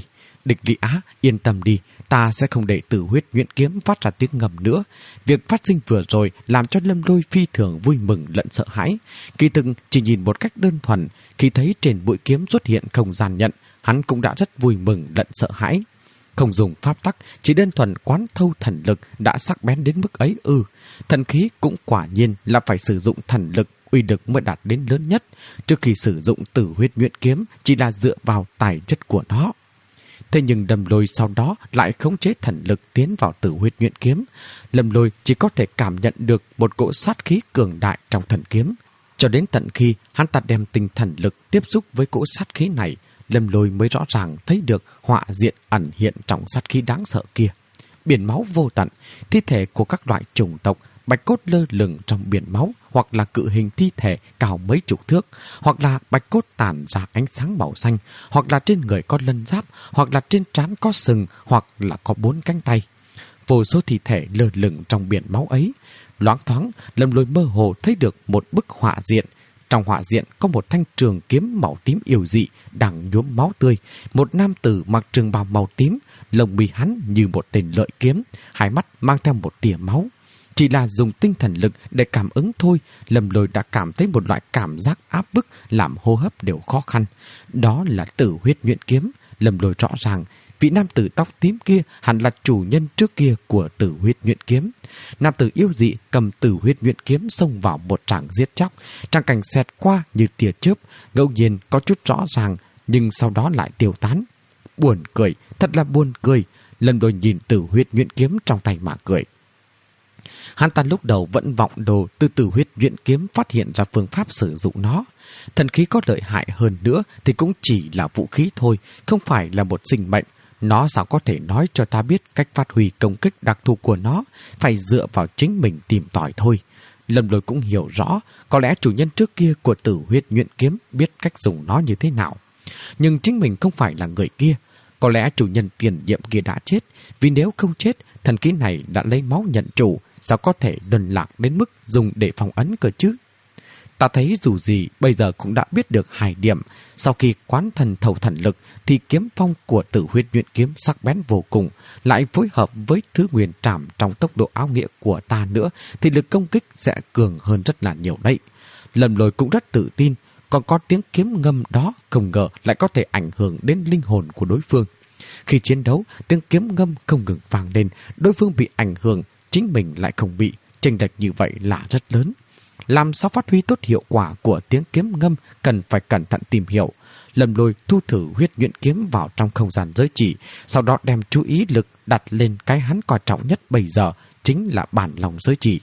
Địch Lý Á, yên tâm đi, ta sẽ không để Tử Huyết Nhuyễn Kiếm phát ra tiếng ngầm nữa. Việc phát sinh vừa rồi làm cho Lâm Lôi phi thường vui mừng lẫn sợ hãi. Kỳ thực chỉ nhìn một cách đơn thuần, khi thấy trên mũi kiếm xuất hiện không gian nhận, hắn cũng đã rất vui mừng lẫn sợ hãi. Không dùng pháp tắc, chỉ đơn thuần quán thâu thần lực đã sắc bén đến mức ấy ư? Thần khí cũng quả nhiên là phải sử dụng thần lực, uy lực mới đạt đến lớn nhất. Trước khi sử dụng Tử Huyết Nhuyễn Kiếm chỉ là dựa vào tài chất của nó. Thế nhưng Lâm Lôi sau đó lại khống chế thần lực tiến vào Tử Huyết Nhuyễn Kiếm. Lâm Lôi chỉ có thể cảm nhận được một cỗ sát khí cường đại trong thần kiếm. Cho đến tận khi hắn ta đem tinh thần lực tiếp xúc với cỗ sát khí này, Lâm Lôi mới rõ ràng thấy được họa diện ẩn hiện trong sát khí đáng sợ kia. Biển máu vô tận, thi thể của các loại chủng tộc, bạch cốt lơ lửng trong biển máu, hoặc là cự hình thi thể cao mấy chục thước, hoặc là bạch cốt tản ra ánh sáng màu xanh, hoặc là trên người có lân giáp, hoặc là trên trán có sừng, hoặc là có bốn cánh tay. Vô số thi thể lơ lửng trong biển máu ấy. Loáng thoáng, Lâm Lôi mơ hồ thấy được một bức họa diện. Trong họa diện có một thanh trường kiếm màu tím yêu dị đang nhuốm máu tươi. Một nam tử mặc trường bào màu tím, lồng mi hắn như một tên lợi kiếm, hai mắt mang theo một tia máu. Chỉ là dùng tinh thần lực để cảm ứng thôi, Lâm Lôi đã cảm thấy một loại cảm giác áp bức làm hô hấp đều khó khăn. Đó là Tử Huyết Nhuyễn Kiếm. Lâm Lôi rõ ràng, vị nam tử tóc tím kia hẳn là chủ nhân trước kia của Tử Huyết Nhuyễn Kiếm. Nam tử yêu dị cầm Tử Huyết Nhuyễn Kiếm xông vào một tràng giết chóc. Tràng cảnh xẹt qua như tia chớp, ngẫu nhiên có chút rõ ràng, nhưng sau đó lại tiêu tán. Buồn cười, thật là buồn cười. Lâm Lôi nhìn Tử Huyết Nhuyễn Kiếm trong tay mà cười. Hắn ta lúc đầu vẫn vọng đồ từ Tử Huyết Nhuyễn Kiếm phát hiện ra phương pháp sử dụng nó. Thần khí có lợi hại hơn nữa thì cũng chỉ là vũ khí thôi, không phải là một sinh mệnh. Nó sao có thể nói cho ta biết cách phát huy công kích đặc thù của nó, phải dựa vào chính mình tìm tòi thôi. Lâm Lôi cũng hiểu rõ, có lẽ chủ nhân trước kia của Tử Huyết Nhuyễn Kiếm biết cách dùng nó như thế nào. Nhưng chính mình không phải là người kia. Có lẽ chủ nhân tiền nhiệm kia đã chết, vì nếu không chết, thần khí này đã lấy máu nhận chủ, sao có thể luân lạc đến mức dùng để phong ấn cơ chứ? Ta thấy dù gì bây giờ cũng đã biết được hai điểm. Sau khi quán thần thầu thần lực thì kiếm phong của Tử Huyết Nhuyễn Kiếm sắc bén vô cùng, lại phối hợp với thứ nguyên trảm trong tốc độ áo nghĩa của ta nữa thì lực công kích sẽ cường hơn rất là nhiều đấy. Lâm Lôi cũng rất tự tin, còn có tiếng kiếm ngâm đó không ngờ lại có thể ảnh hưởng đến linh hồn của đối phương. Khi chiến đấu, tiếng kiếm ngâm không ngừng vang lên, đối phương bị ảnh hưởng, chính mình lại không bị, chênh lệch như vậy là rất lớn. Làm sao phát huy tốt hiệu quả của tiếng kiếm ngâm cần phải cẩn thận tìm hiểu. Lâm Lôi thu thử Huyết Nhuyễn Kiếm vào trong không gian giới chỉ, sau đó đem chú ý lực đặt lên cái hắn coi trọng nhất bây giờ, chính là bản lòng giới chỉ.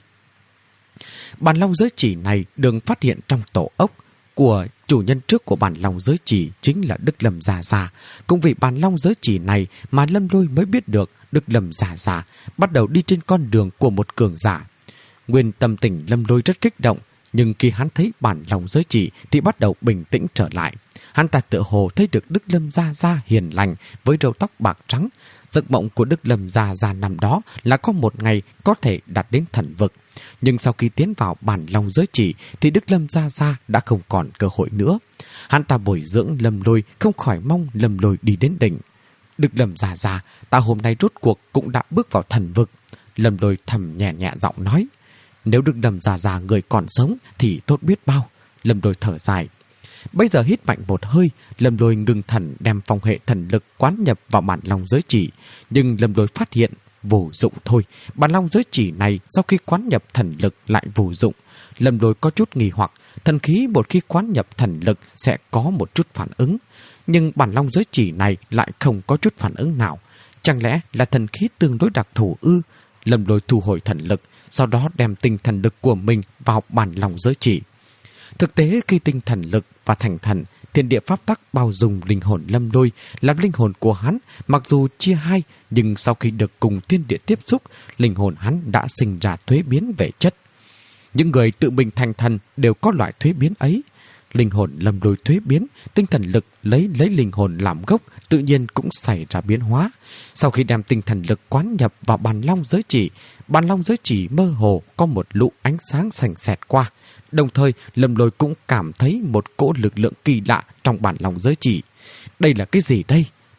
Bản long giới chỉ này được phát hiện trong tổ ốc của chủ nhân trước của bản long giới chỉ chính là Đức Lâm Già Già. Cũng vì bản long giới chỉ này mà Lâm Lôi mới biết được Đức Lâm Già Già bắt đầu đi trên con đường của một cường giả. Nguyên tâm tình Lâm Lôi rất kích động, nhưng khi hắn thấy bản long giới chỉ thì bắt đầu bình tĩnh trở lại. Hắn ta tựa hồ thấy được Đức Lâm Gia Gia hiền lành với râu tóc bạc trắng. Giấc mộng của Đức Lâm Gia Gia năm đó là có một ngày có thể đạt đến thần vực. Nhưng sau khi tiến vào bản long giới chỉ thì Đức Lâm Gia Gia đã không còn cơ hội nữa. Hắn ta bồi dưỡng Lâm Lôi, không khỏi mong Lâm Lôi đi đến đỉnh. Đức Lâm Gia Gia, ta hôm nay rốt cuộc cũng đã bước vào thần vực. Lâm Lôi thầm nhẹ nhẹ giọng nói. Nếu Đức Lâm Gia Gia người còn sống thì tốt biết bao. Lâm Lôi thở dài. Bây giờ hít mạnh một hơi, Lâm Lôi ngừng thần đem phong hệ thần lực quán nhập vào bản long giới chỉ. Nhưng Lâm Lôi phát hiện vô dụng thôi. Bản long giới chỉ này sau khi quán nhập thần lực lại vô dụng. Lâm Lôi có chút nghi hoặc, thần khí một khi quán nhập thần lực sẽ có một chút phản ứng. Nhưng bản long giới chỉ này lại không có chút phản ứng nào. Chẳng lẽ là thần khí tương đối đặc thù ư? Lâm Lôi thu hồi thần lực, sau đó đem tinh thần lực của mình vào bản long giới chỉ. Thực tế khi tinh thần lực và thành thần, thiên địa pháp tắc bao dung linh hồn Lâm Lôi, làm linh hồn của hắn mặc dù chia hai, nhưng sau khi được cùng thiên địa tiếp xúc, linh hồn hắn đã sinh ra thuế biến về chất. Những người tự mình thành thần đều có loại thuế biến ấy. Linh hồn Lâm Lôi thuế biến, tinh thần lực lấy lấy linh hồn làm gốc, tự nhiên cũng xảy ra biến hóa. Sau khi đem tinh thần lực quán nhập vào bản long giới chỉ, bản long giới chỉ mơ hồ có một lũ ánh sáng sành sẹt qua. Đồng thời, Lâm Lôi cũng cảm thấy một cỗ lực lượng kỳ lạ trong bản long giới chỉ. Đây là cái gì đây?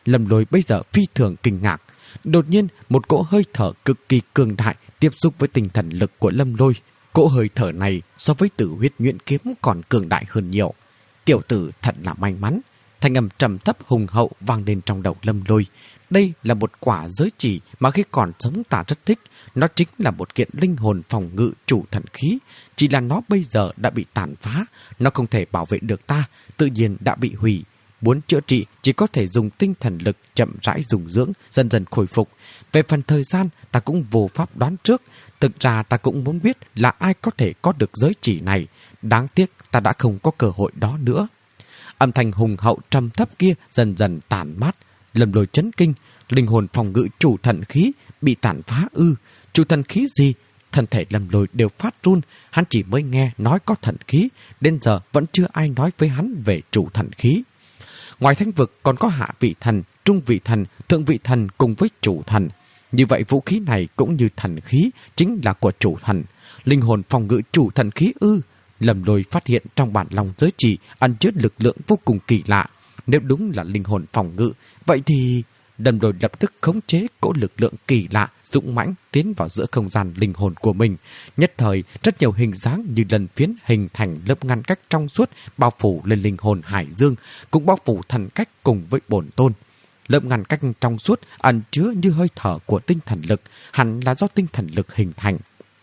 Lâm Lôi bây giờ phi thường kinh ngạc. Đột nhiên một cỗ hơi thở cực kỳ cường đại tiếp xúc với tinh thần lực của Lâm Lôi. Cỗ hơi thở này so với Tử Huyết Nhuyễn Kiếm còn cường đại hơn nhiều. Tiểu tử thật là may mắn. Thanh âm trầm thấp hùng hậu vang lên trong đầu Lâm Lôi. Đây là một quả giới chỉ mà khi còn sống ta rất thích. Nó chính là một kiện linh hồn phòng ngự chủ thần khí. Chỉ là nó bây giờ đã bị tàn phá. Nó không thể bảo vệ được ta, tự nhiên đã bị hủy. Muốn chữa trị chỉ có thể dùng tinh thần lực chậm rãi dùng dưỡng, dần dần khôi phục. Về phần thời gian ta cũng vô pháp đoán trước. Thực ra ta cũng muốn biết là ai có thể có được giới chỉ này. Đáng tiếc ta đã không có cơ hội đó nữa. Âm thanh hùng hậu trầm thấp kia dần dần tàn mát. Lâm Lôi chấn kinh. Linh hồn phòng ngự chủ thần khí bị tàn phá ư? Chủ thần khí gì? Thân thể Lâm Lôi đều phát run. Hắn chỉ mới nghe nói có thần khí, đến giờ vẫn chưa ai nói với hắn về chủ thần khí. Ngoài Thánh vực còn có hạ vị thần, trung vị thần, thượng vị thần cùng với chủ thần. Như vậy vũ khí này cũng như thần khí, chính là của chủ thần. Linh hồn phòng ngự chủ thần khí ư? Lâm Lôi phát hiện trong bản lòng giới chỉ ẩn chứa lực lượng vô cùng kỳ lạ. Nếu đúng là linh hồn phòng ngự, vậy thì Lâm Lôi lập tức khống chế cỗ lực lượng kỳ lạ dũng mãnh tiến vào giữa không gian linh hồn của mình. Nhất thời, rất nhiều hình dáng như lần phiến hình thành lớp ngăn cách trong suốt bao phủ lên linh hồn hải dương, cũng bao phủ thần cách cùng với bổn tôn. Lớp ngăn cách trong suốt ẩn chứa như hơi thở của tinh thần lực, hẳn là do tinh thần lực hình thành.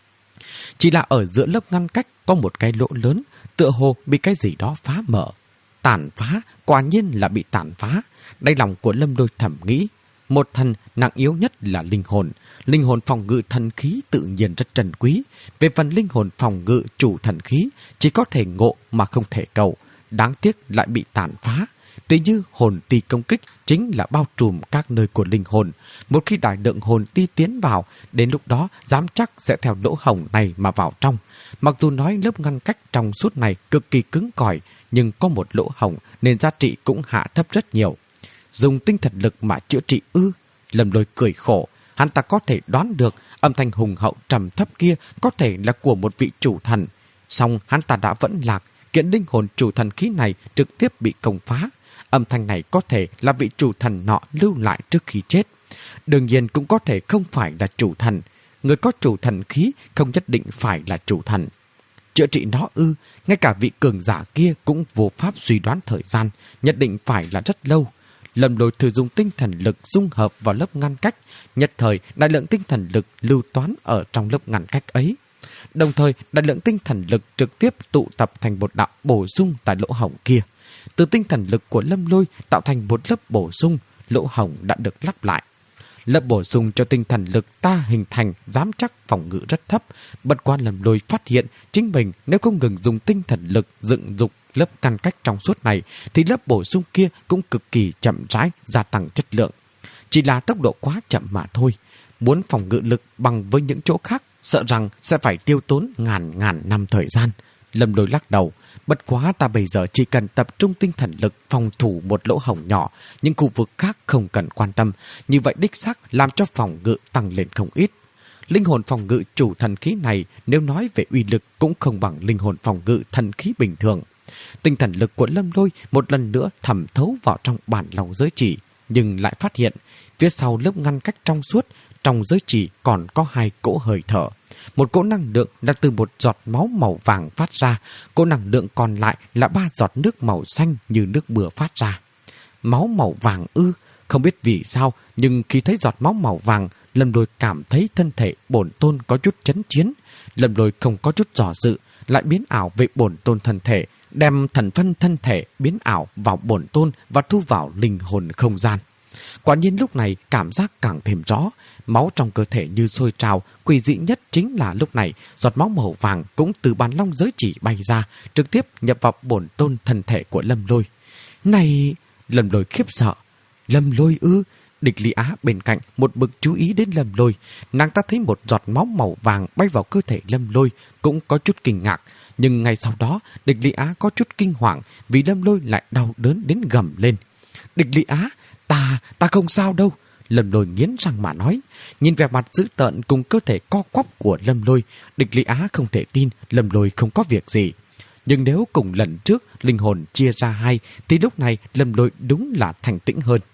Chỉ là ở giữa lớp ngăn cách có một cái lỗ lớn, tựa hồ bị cái gì đó phá mở. Tàn phá, quả nhiên là bị tàn phá. Đáy lòng của Lâm Lôi thầm nghĩ, một thần nặng yếu nhất là linh hồn. Linh hồn phòng ngự thần khí tự nhiên rất trân quý. Về phần linh hồn phòng ngự chủ thần khí, chỉ có thể ngộ mà không thể cầu. Đáng tiếc lại bị tàn phá. Tỉ như hồn ti công kích chính là bao trùm các nơi của linh hồn. Một khi đại lượng hồn ti tiến vào, đến lúc đó dám chắc sẽ theo lỗ hổng này mà vào trong. Mặc dù nói lớp ngăn cách trong suốt này cực kỳ cứng cỏi, nhưng có một lỗ hổng nên giá trị cũng hạ thấp rất nhiều. Dùng tinh thần lực mà chữa trị ư? Lâm Lôi cười khổ. Hắn ta có thể đoán được âm thanh hùng hậu trầm thấp kia có thể là của một vị chủ thần. Song hắn ta đã vẫn lạc, kiện linh hồn chủ thần khí này trực tiếp bị công phá. Âm thanh này có thể là vị chủ thần nọ lưu lại trước khi chết. Đương nhiên cũng có thể không phải là chủ thần. Người có chủ thần khí không nhất định phải là chủ thần. Chữa trị nó ư? Ngay cả vị cường giả kia cũng vô pháp suy đoán thời gian, nhất định phải là rất lâu. Lâm Lôi thử dùng tinh thần lực dung hợp vào lớp ngăn cách, nhất thời đại lượng tinh thần lực lưu toán ở trong lớp ngăn cách ấy. Đồng thời, đại lượng tinh thần lực trực tiếp tụ tập thành một đạo bổ sung tại lỗ hổng kia. Từ tinh thần lực của Lâm Lôi tạo thành một lớp bổ sung, lỗ hổng đã được lắp lại. Lớp bổ sung cho tinh thần lực ta hình thành dám chắc phòng ngự rất thấp. Bất quá Lâm Lôi phát hiện chính mình nếu không ngừng dùng tinh thần lực dựng dục lớp ngăn cách trong suốt này thì lớp bổ sung kia cũng cực kỳ chậm rãi gia tăng chất lượng. Chỉ là tốc độ quá chậm mà thôi. Muốn phòng ngự lực bằng với những chỗ khác sợ rằng sẽ phải tiêu tốn ngàn ngàn năm thời gian. Lâm Lôi lắc đầu. Bất quá ta bây giờ chỉ cần tập trung tinh thần lực phòng thủ một lỗ hổng nhỏ, những khu vực khác không cần quan tâm. Như vậy đích xác làm cho phòng ngự tăng lên không ít. Linh hồn phòng ngự chủ thần khí này nếu nói về uy lực cũng không bằng linh hồn phòng ngự thần khí bình thường. Tinh thần lực của Lâm Lôi một lần nữa thẩm thấu vào trong bản lòng giới chỉ, nhưng lại phát hiện phía sau lớp ngăn cách trong suốt, trong giới chỉ còn có hai cỗ hơi thở. Một cỗ năng lượng là từ một giọt máu màu vàng phát ra, cỗ năng lượng còn lại là ba giọt nước màu xanh như nước mưa phát ra. Máu màu vàng ư? Không biết vì sao, nhưng khi thấy giọt máu màu vàng, Lâm Lôi cảm thấy thân thể bổn tôn có chút chấn chiến. Lâm Lôi không có chút dò dự, lại biến ảo về bổn tôn thân thể, đem thần phân thân thể biến ảo vào bổn tôn và thu vào linh hồn không gian. Quả nhiên lúc này cảm giác càng thêm rõ, máu trong cơ thể như sôi trào, quỷ dị nhất chính là lúc này giọt máu màu vàng cũng từ bàn long giới chỉ bay ra, trực tiếp nhập vào bổn tôn thân thể của Lâm Lôi. Này, Lâm Lôi khiếp sợ. Lâm Lôi ư? Địch Lý Á bên cạnh một bực chú ý đến Lâm Lôi, nàng ta thấy một giọt máu màu vàng bay vào cơ thể Lâm Lôi cũng có chút kinh ngạc, nhưng ngay sau đó Địch Lý Á có chút kinh hoàng vì Lâm Lôi lại đau đớn đến gầm lên. Địch Lý Á, ta, ta không sao đâu. Lâm Lôi nghiến răng mà nói. Nhìn vẻ mặt dữ tợn cùng cơ thể co quắp của Lâm Lôi, Địch Lý Á không thể tin Lâm Lôi không có việc gì. Nhưng nếu cùng lần trước linh hồn chia ra hai thì lúc này Lâm Lôi đúng là thành tĩnh hơn.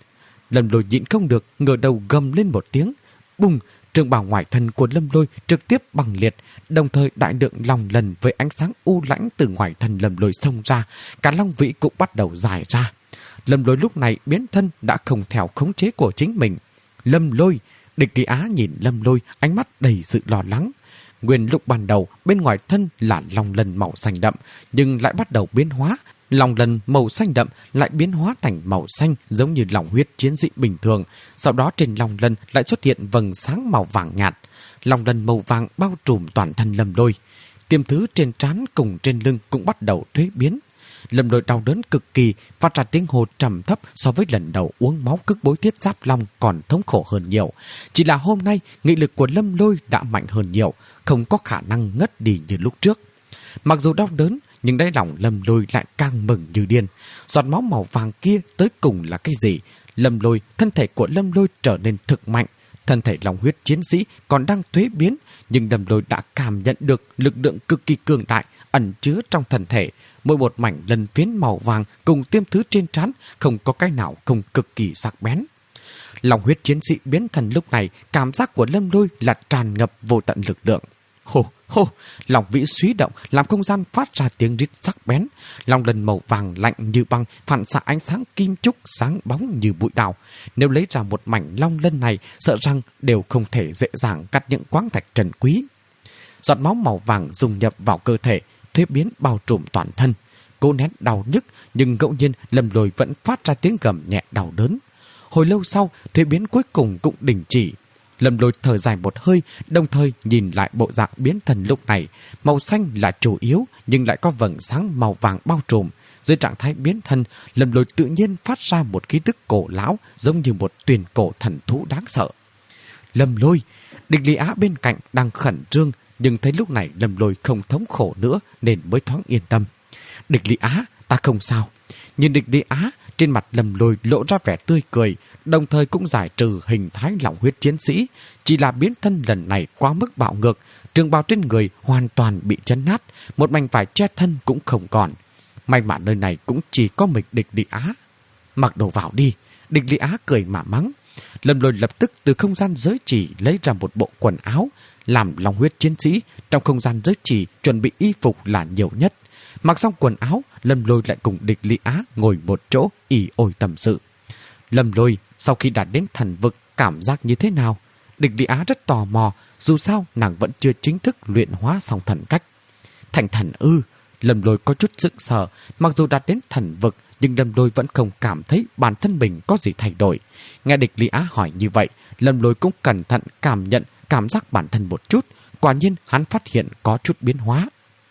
Lâm Lôi nhịn không được, ngửa đầu gầm lên một tiếng. Bùng! Trường bào ngoài thân của Lâm Lôi trực tiếp băng liệt, đồng thời đại lượng long lần với ánh sáng u lãnh từ ngoài thân Lâm Lôi xông ra, cả long vĩ cũng bắt đầu dài ra. Lâm Lôi lúc này biến thân đã không theo khống chế của chính mình. Lâm Lôi! Địch Lý Á nhìn Lâm Lôi, ánh mắt đầy sự lo lắng. Nguyên lúc ban đầu, bên ngoài thân là long lân màu xanh đậm, nhưng lại bắt đầu biến hóa. Long lân màu xanh đậm lại biến hóa thành màu xanh giống như long huyết chiến sĩ bình thường. Sau đó trên long lân lại xuất hiện vầng sáng màu vàng nhạt. Long lân màu vàng bao trùm toàn thân Lâm Lôi. Tiêm thứ trên trán cùng trên lưng cũng bắt đầu thuế biến. Lâm Lôi đau đớn cực kỳ, phát ra tiếng hô trầm thấp so với lần đầu uống máu cức bối thiết giáp long còn thống khổ hơn nhiều. Chỉ là hôm nay, nghị lực của Lâm Lôi đã mạnh hơn nhiều, không có khả năng ngất đi như lúc trước. Mặc dù đau đớn, nhưng đáy lòng Lâm Lôi lại càng mừng như điên. Giọt máu màu vàng kia tới cùng là cái gì? Lâm Lôi, thân thể của Lâm Lôi trở nên thực mạnh. Thân thể long huyết chiến sĩ còn đang thuế biến, nhưng Lâm Lôi đã cảm nhận được lực lượng cực kỳ cường đại ẩn chứa trong thân thể. Mỗi một mảnh lân phiến màu vàng cùng tiêm thứ trên trán không có cái nào không cực kỳ sắc bén. Long huyết chiến sĩ biến thần lúc này, cảm giác của Lâm Lôi là tràn ngập vô tận lực lượng. Hô, hô, lòng vĩ suy động làm không gian phát ra tiếng rít sắc bén. Long lân màu vàng lạnh như băng phản xạ ánh sáng kim chúc sáng bóng như bụi đào. Nếu lấy ra một mảnh long lân này, sợ rằng đều không thể dễ dàng cắt những quáng thạch trần quý. Giọt máu màu vàng dung nhập vào cơ thể, thuế biến bao trùm toàn thân. Cố nén đau nhức, nhưng ngẫu nhiên Lâm Lôi vẫn phát ra tiếng gầm nhẹ đau đớn. Hồi lâu sau, thuế biến cuối cùng cũng đình chỉ. Lâm Lôi thở dài một hơi, đồng thời nhìn lại bộ dạng biến thần lúc này. Màu xanh là chủ yếu, nhưng lại có vầng sáng màu vàng bao trùm. Dưới trạng thái biến thân, Lâm Lôi tự nhiên phát ra một khí tức cổ lão, giống như một tuyển cổ thần thú đáng sợ. Lâm Lôi! Địch Lý Á bên cạnh đang khẩn trương, nhưng thấy lúc này Lâm Lôi không thống khổ nữa nên mới thoáng yên tâm. Địch Lý Á, ta không sao. Nhìn Địch Lý Á, trên mặt Lâm Lôi lộ ra vẻ tươi cười, đồng thời cũng giải trừ hình thái long huyết chiến sĩ. Chỉ là biến thân lần này quá mức bạo ngược, trường bào trên người hoàn toàn bị chấn nát, một mảnh vải che thân cũng không còn. May mà nơi này cũng chỉ có mình Địch Lý Á. Mặc đồ vào đi. Địch Lý Á cười mà mắng. Lâm Lôi lập tức từ không gian giới chỉ lấy ra một bộ quần áo. Làm long huyết chiến sĩ, trong không gian giới chỉ chuẩn bị y phục là nhiều nhất. Mặc xong quần áo, Lâm Lôi lại cùng Địch Lý Á ngồi một chỗ ỉ ôi tâm sự. Lâm Lôi sau khi đạt đến thần vực cảm giác như thế nào? Địch Lý Á rất tò mò, dù sao nàng vẫn chưa chính thức luyện hóa xong thần cách. Thành thần ư? Lâm Lôi có chút sững sờ, mặc dù đạt đến thần vực, nhưng Lâm Lôi vẫn không cảm thấy bản thân mình có gì thay đổi. Nghe Địch Lý Á hỏi như vậy, Lâm Lôi cũng cẩn thận cảm nhận cảm giác bản thân một chút. Quả nhiên hắn phát hiện có chút biến hóa.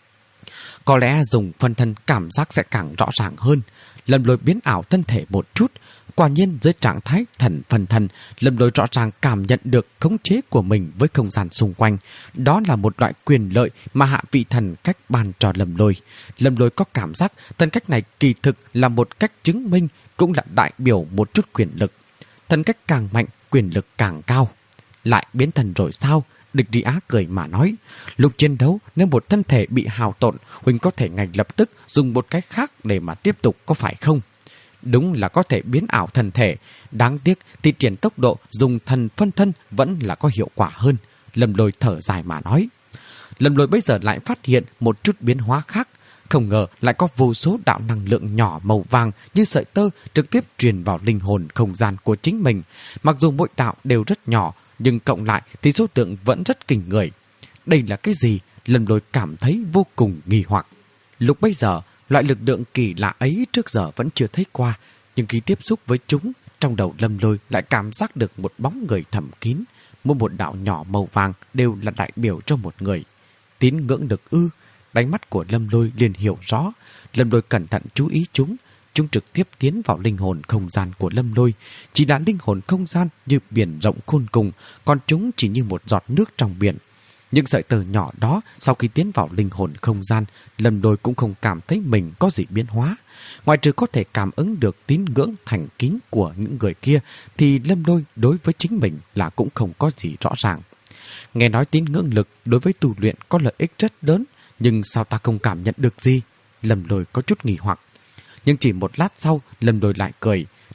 Có lẽ dùng phân thân cảm giác sẽ càng rõ ràng hơn. Lâm Lôi biến ảo thân thể một chút. Quả nhiên dưới trạng thái thần phân thân, Lâm Lôi rõ ràng cảm nhận được khống chế của mình với không gian xung quanh. Đó là một loại quyền lợi mà hạ vị thần cách ban cho Lâm Lôi. Lâm Lôi có cảm giác thần cách này kỳ thực là một cách chứng minh, cũng là đại biểu một chút quyền lực. Thần cách càng mạnh, quyền lực càng cao. Lại biến thần rồi sao? Địch Lý Á cười mà nói. Lúc chiến đấu, nếu một thân thể bị hao tổn, Huynh có thể ngay lập tức dùng một cái khác để mà tiếp tục, có phải không? Đúng là có thể biến ảo thân thể. Đáng tiếc thì triển tốc độ dùng thần phân thân vẫn là có hiệu quả hơn. Lâm Lôi thở dài mà nói. Lâm Lôi bây giờ lại phát hiện một chút biến hóa khác. Không ngờ lại có vô số đạo năng lượng nhỏ màu vàng như sợi tơ trực tiếp truyền vào linh hồn không gian của chính mình. Mặc dù mỗi đạo đều rất nhỏ, nhưng cộng lại thì số lượng vẫn rất kinh người. Đây là cái gì? Lâm Lôi cảm thấy vô cùng nghi hoặc. Lúc bây giờ, loại lực lượng kỳ lạ ấy trước giờ vẫn chưa thấy qua, nhưng khi tiếp xúc với chúng, trong đầu Lâm Lôi lại cảm giác được một bóng người thầm kín. Mỗi một đạo nhỏ màu vàng đều là đại biểu cho một người. Tín ngưỡng được ư? Đánh mắt của Lâm Lôi liền hiểu rõ. Lâm Lôi cẩn thận chú ý chúng. Chúng trực tiếp tiến vào linh hồn không gian của Lâm Lôi. Chỉ là linh hồn không gian như biển rộng khôn cùng, còn chúng chỉ như một giọt nước trong biển. Những sợi tơ nhỏ đó sau khi tiến vào linh hồn không gian, Lâm Lôi cũng không cảm thấy mình có gì biến hóa. Ngoài trừ có thể cảm ứng được tín ngưỡng thành kính của những người kia, thì Lâm Lôi đối với chính mình là cũng không có gì rõ ràng. Nghe nói tín ngưỡng lực đối với tu luyện có lợi ích rất lớn, nhưng sao ta không cảm nhận được gì? Lâm Lôi có chút nghi hoặc. Nhưng chỉ một lát sau, Lâm Lôi lại cười.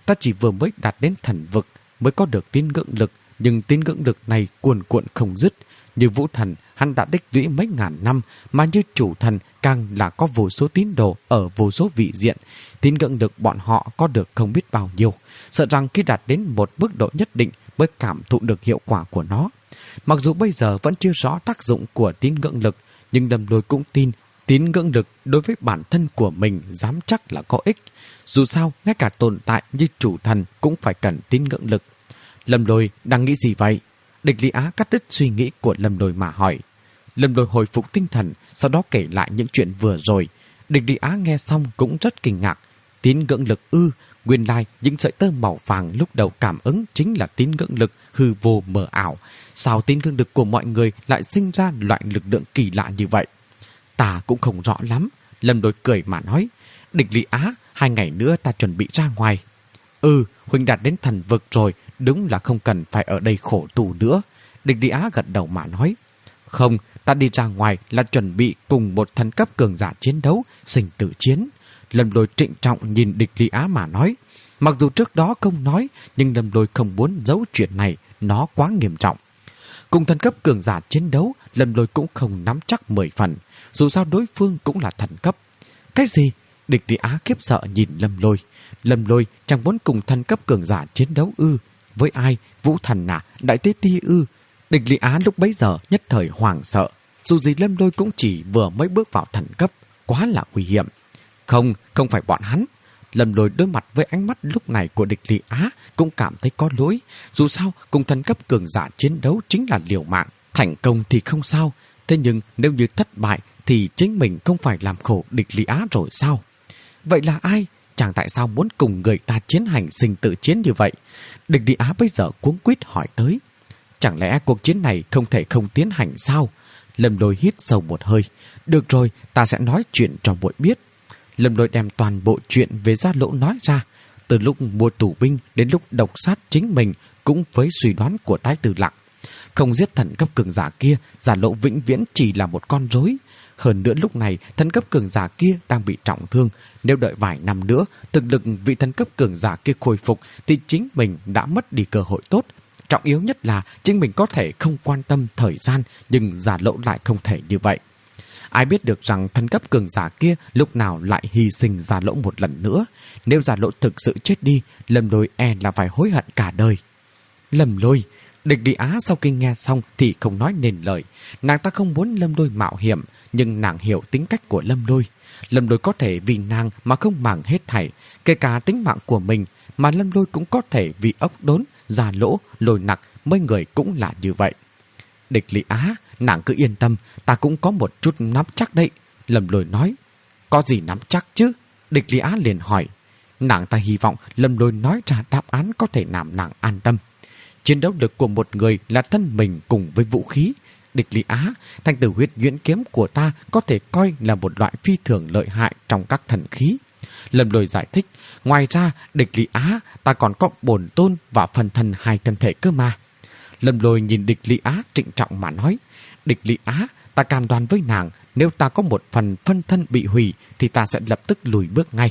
ta chỉ vừa mới đạt đến thần vực, mới có được tín ngưỡng lực, nhưng tín ngưỡng lực này cuồn cuộn không dứt. Như Vũ Thần, hắn đã tích lũy mấy ngàn năm, mà như Chủ Thần càng là có vô số tín đồ ở vô số vị diện. Tín ngưỡng lực bọn họ có được không biết bao nhiêu, sợ rằng khi đạt đến một mức độ nhất định mới cảm thụ được hiệu quả của nó. Mặc dù bây giờ vẫn chưa rõ tác dụng của tín ngưỡng lực, nhưng Lâm Lôi cũng tin tín ngưỡng lực đối với bản thân của mình dám chắc là có ích. Dù sao, ngay cả tồn tại như Chủ Thần cũng phải cần tín ngưỡng lực. Lâm Lôi đang nghĩ gì vậy? Địch Lý Á cắt đứt suy nghĩ của Lâm Lôi mà hỏi. Lâm Lôi hồi phục tinh thần, sau đó kể lại những chuyện vừa rồi. Địch Lý Á nghe xong cũng rất kinh ngạc. Tín ngưỡng lực ư? Nguyên lai những sợi tơ màu vàng lúc đầu cảm ứng chính là tín ngưỡng lực hư vô mờ ảo. Sao tín ngưỡng lực của mọi người lại sinh ra loại lực lượng kỳ lạ như vậy? Ta cũng không rõ lắm. Lâm Lôi cười mà nói. Địch Lý Á, hai ngày nữa ta chuẩn bị ra ngoài. Ừ, huynh đạt đến thần vực rồi, đúng là không cần phải ở đây khổ tù nữa. Địch Lý Á gật đầu mà nói. Không, ta đi ra ngoài là chuẩn bị cùng một thần cấp cường giả chiến đấu, sinh tử chiến. Lâm Lôi trịnh trọng nhìn Địch Lý Á mà nói. Mặc dù trước đó không nói, nhưng Lâm Lôi không muốn giấu chuyện này, nó quá nghiêm trọng. Cùng thần cấp cường giả chiến đấu, Lâm Lôi cũng không nắm chắc mười phần. Dù sao đối phương cũng là thần cấp. Cái gì? Địch Lý Á khiếp sợ nhìn Lâm Lôi. Lâm Lôi chẳng muốn cùng thần cấp cường giả chiến đấu ư? Với ai? Vũ Thần à? Đại Tế Ti ư? Địch Lý Á lúc bấy giờ nhất thời hoảng sợ. Dù gì Lâm Lôi cũng chỉ vừa mới bước vào thần cấp, quá là nguy hiểm. Không, không phải bọn hắn. Lâm Lôi đối mặt với ánh mắt lúc này của Địch Lý Á cũng cảm thấy có lỗi. Dù sao, cùng thần cấp cường giả chiến đấu chính là liều mạng. Thành công thì không sao, thế nhưng nếu như thất bại thì chính mình không phải làm khổ Địch Lý Á rồi sao? Vậy là ai? Chàng tại sao muốn cùng người ta chiến hành sinh tử chiến như vậy? Địch Lý Á bây giờ cuống quýt hỏi tới. Chẳng lẽ cuộc chiến này không thể không tiến hành sao? Lâm Lôi hít sâu một hơi. Được rồi, ta sẽ nói chuyện cho muội biết. Lâm Lôi đem toàn bộ chuyện về Gia Lỗ nói ra. Từ lúc mua tù binh đến lúc độc sát chính mình, cũng với suy đoán của Tái Tử Lặng. Không giết thần cấp cường giả kia, Gia Lỗ vĩnh viễn chỉ là một con rối. Hơn nữa lúc này, thần cấp cường giả kia đang bị trọng thương. Nếu đợi vài năm nữa, thực lực vị thần cấp cường giả kia khôi phục, thì chính mình đã mất đi cơ hội tốt. Trọng yếu nhất là chính mình có thể không quan tâm thời gian, nhưng Gia Lỗ lại không thể như vậy. Ai biết được rằng thần cấp cường giả kia lúc nào lại hy sinh Gia Lỗ một lần nữa. Nếu Gia Lỗ thực sự chết đi, Lâm Lôi e là phải hối hận cả đời. Lâm Lôi, Địch Lý Á sau khi nghe xong thì không nói nên lời. Nàng ta không muốn Lâm Lôi mạo hiểm, nhưng nàng hiểu tính cách của Lâm Lôi. Lâm Lôi có thể vì nàng mà không màng hết thảy, kể cả tính mạng của mình, mà Lâm Lôi cũng có thể vì ốc đốn, Gia Lỗ, Lôi Nặc, mấy người cũng là như vậy. Địch Lý Á, nàng cứ yên tâm, ta cũng có một chút nắm chắc đấy. Lâm Lôi nói. Có gì nắm chắc chứ? Địch Lý Á liền hỏi. Nàng ta hy vọng Lâm Lôi nói ra đáp án có thể làm nàng an tâm. Chiến đấu lực của một người là thân mình cùng với vũ khí. Địch Lý Á, thanh tử huyết nhuyễn kiếm của ta có thể coi là một loại phi thường lợi hại trong các thần khí. Lâm Lôi giải thích. Ngoài ra, Địch Lý Á, ta còn có bổn tôn và phần thân hai thân thể cơ mà. Lâm Lôi nhìn Địch Lý Á trịnh trọng mà nói. Địch Lý Á, ta cam đoan với nàng, nếu ta có một phần phân thân bị hủy thì ta sẽ lập tức lùi bước ngay.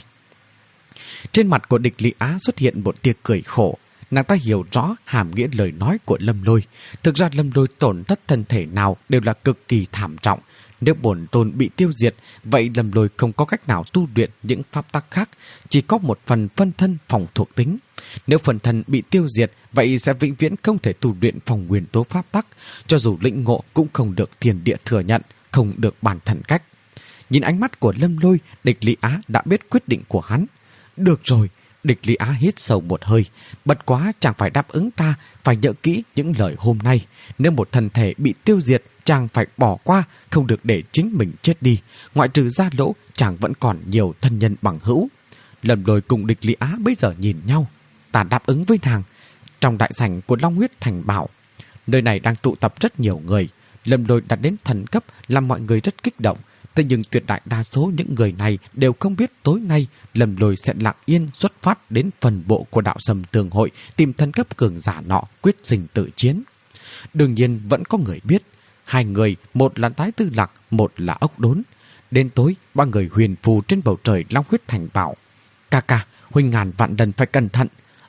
Trên mặt của Địch Lý Á xuất hiện một tia cười khổ. Nàng ta hiểu rõ hàm nghĩa lời nói của Lâm Lôi. Thực ra Lâm Lôi tổn thất thân thể nào đều là cực kỳ thảm trọng. Nếu bổn tôn bị tiêu diệt, vậy Lâm Lôi không có cách nào tu luyện những pháp tắc khác, chỉ có một phần phân thân phòng thuộc tính. Nếu phần thân bị tiêu diệt, vậy sẽ vĩnh viễn không thể tu luyện phòng nguyên tố pháp tắc, cho dù lĩnh ngộ cũng không được thiên địa thừa nhận, không được bản thần cách. Nhìn ánh mắt của Lâm Lôi, Địch Lý Á đã biết quyết định của hắn. Được rồi, Địch Lý Á hít sâu một hơi. Bất quá chàng phải đáp ứng ta, phải nhớ kỹ những lời hôm nay. Nếu một thân thể bị tiêu diệt, chàng phải bỏ qua, không được để chính mình chết đi. Ngoại trừ Gia Lỗ, chàng vẫn còn nhiều thân nhân bằng hữu. Lâm Lôi cùng Địch Lý Á bây giờ nhìn nhau. Ta đáp ứng với nàng. Trong đại sảnh của Long Huyết Thành Bảo, nơi này đang tụ tập rất nhiều người. Lâm Lôi đạt đến thần cấp làm mọi người rất kích động. Thế nhưng tuyệt đại đa số những người này đều không biết tối nay Lâm Lôi sẽ lặng yên xuất phát đến phần bộ của đạo Sầm Tường Hội tìm thần cấp cường giả nọ quyết sinh tử chiến. Đương nhiên vẫn có người biết. Hai người, một là Tái Tư Lạc, một là Ốc Đốn. Đến tối, ba người huyền phù trên bầu trời Long Huyết Thành Bảo. Ca ca, huynh ngàn vạn lần phải cẩn thận.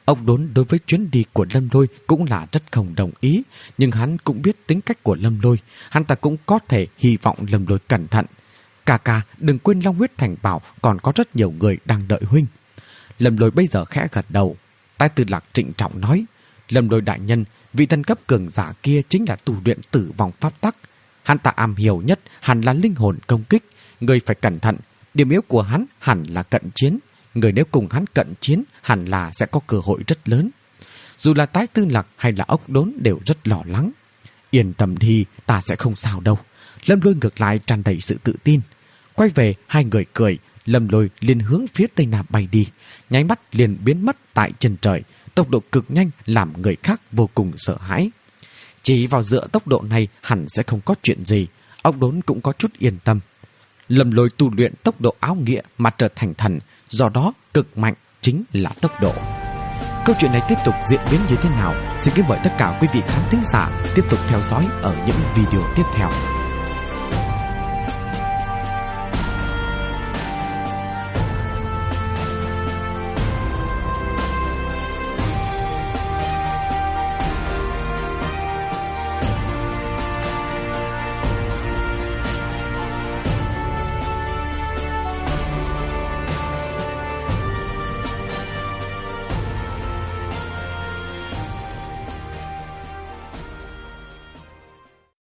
Ông Đốn đối với chuyến đi của Lâm Lôi cũng là rất không đồng ý, nhưng hắn cũng biết tính cách của Lâm Lôi, hắn ta cũng có thể hy vọng Lâm Lôi cẩn thận. Ca ca, đừng quên Long Huyết Thành Bảo còn có rất nhiều người đang đợi huynh. Lâm Lôi bây giờ khẽ gật đầu. Tái Tư Lạc trịnh trọng nói, Lâm Lôi đại nhân, vị thần cấp cường giả kia chính là tu luyện tử vong pháp tắc. Hắn ta am hiểu nhất hẳn là linh hồn công kích, người phải cẩn thận. Điểm yếu của hắn hẳn là cận chiến, người nếu cùng hắn cận chiến hẳn là sẽ có cơ hội rất lớn. Dù là Tái Tư Lạc hay là Ốc Đốn đều rất lo lắng. Yên tâm đi, ta sẽ không sao đâu. Lâm Lôi ngược lại tràn đầy sự tự tin. Quay về, hai người cười, Lâm Lôi liền hướng phía Tây Nam bay đi, nháy mắt liền biến mất tại chân trời, tốc độ cực nhanh làm người khác vô cùng sợ hãi. Chỉ vào dựa tốc độ này hẳn sẽ không có chuyện gì, Ốc Đốn cũng có chút yên tâm. Lâm Lôi tu luyện tốc độ áo nghĩa mà trở thành thần, do đó cực mạnh chính là tốc độ. Câu chuyện này tiếp tục diễn biến như thế nào? Xin kính mời tất cả quý vị khán thính giả tiếp tục theo dõi ở những video tiếp theo.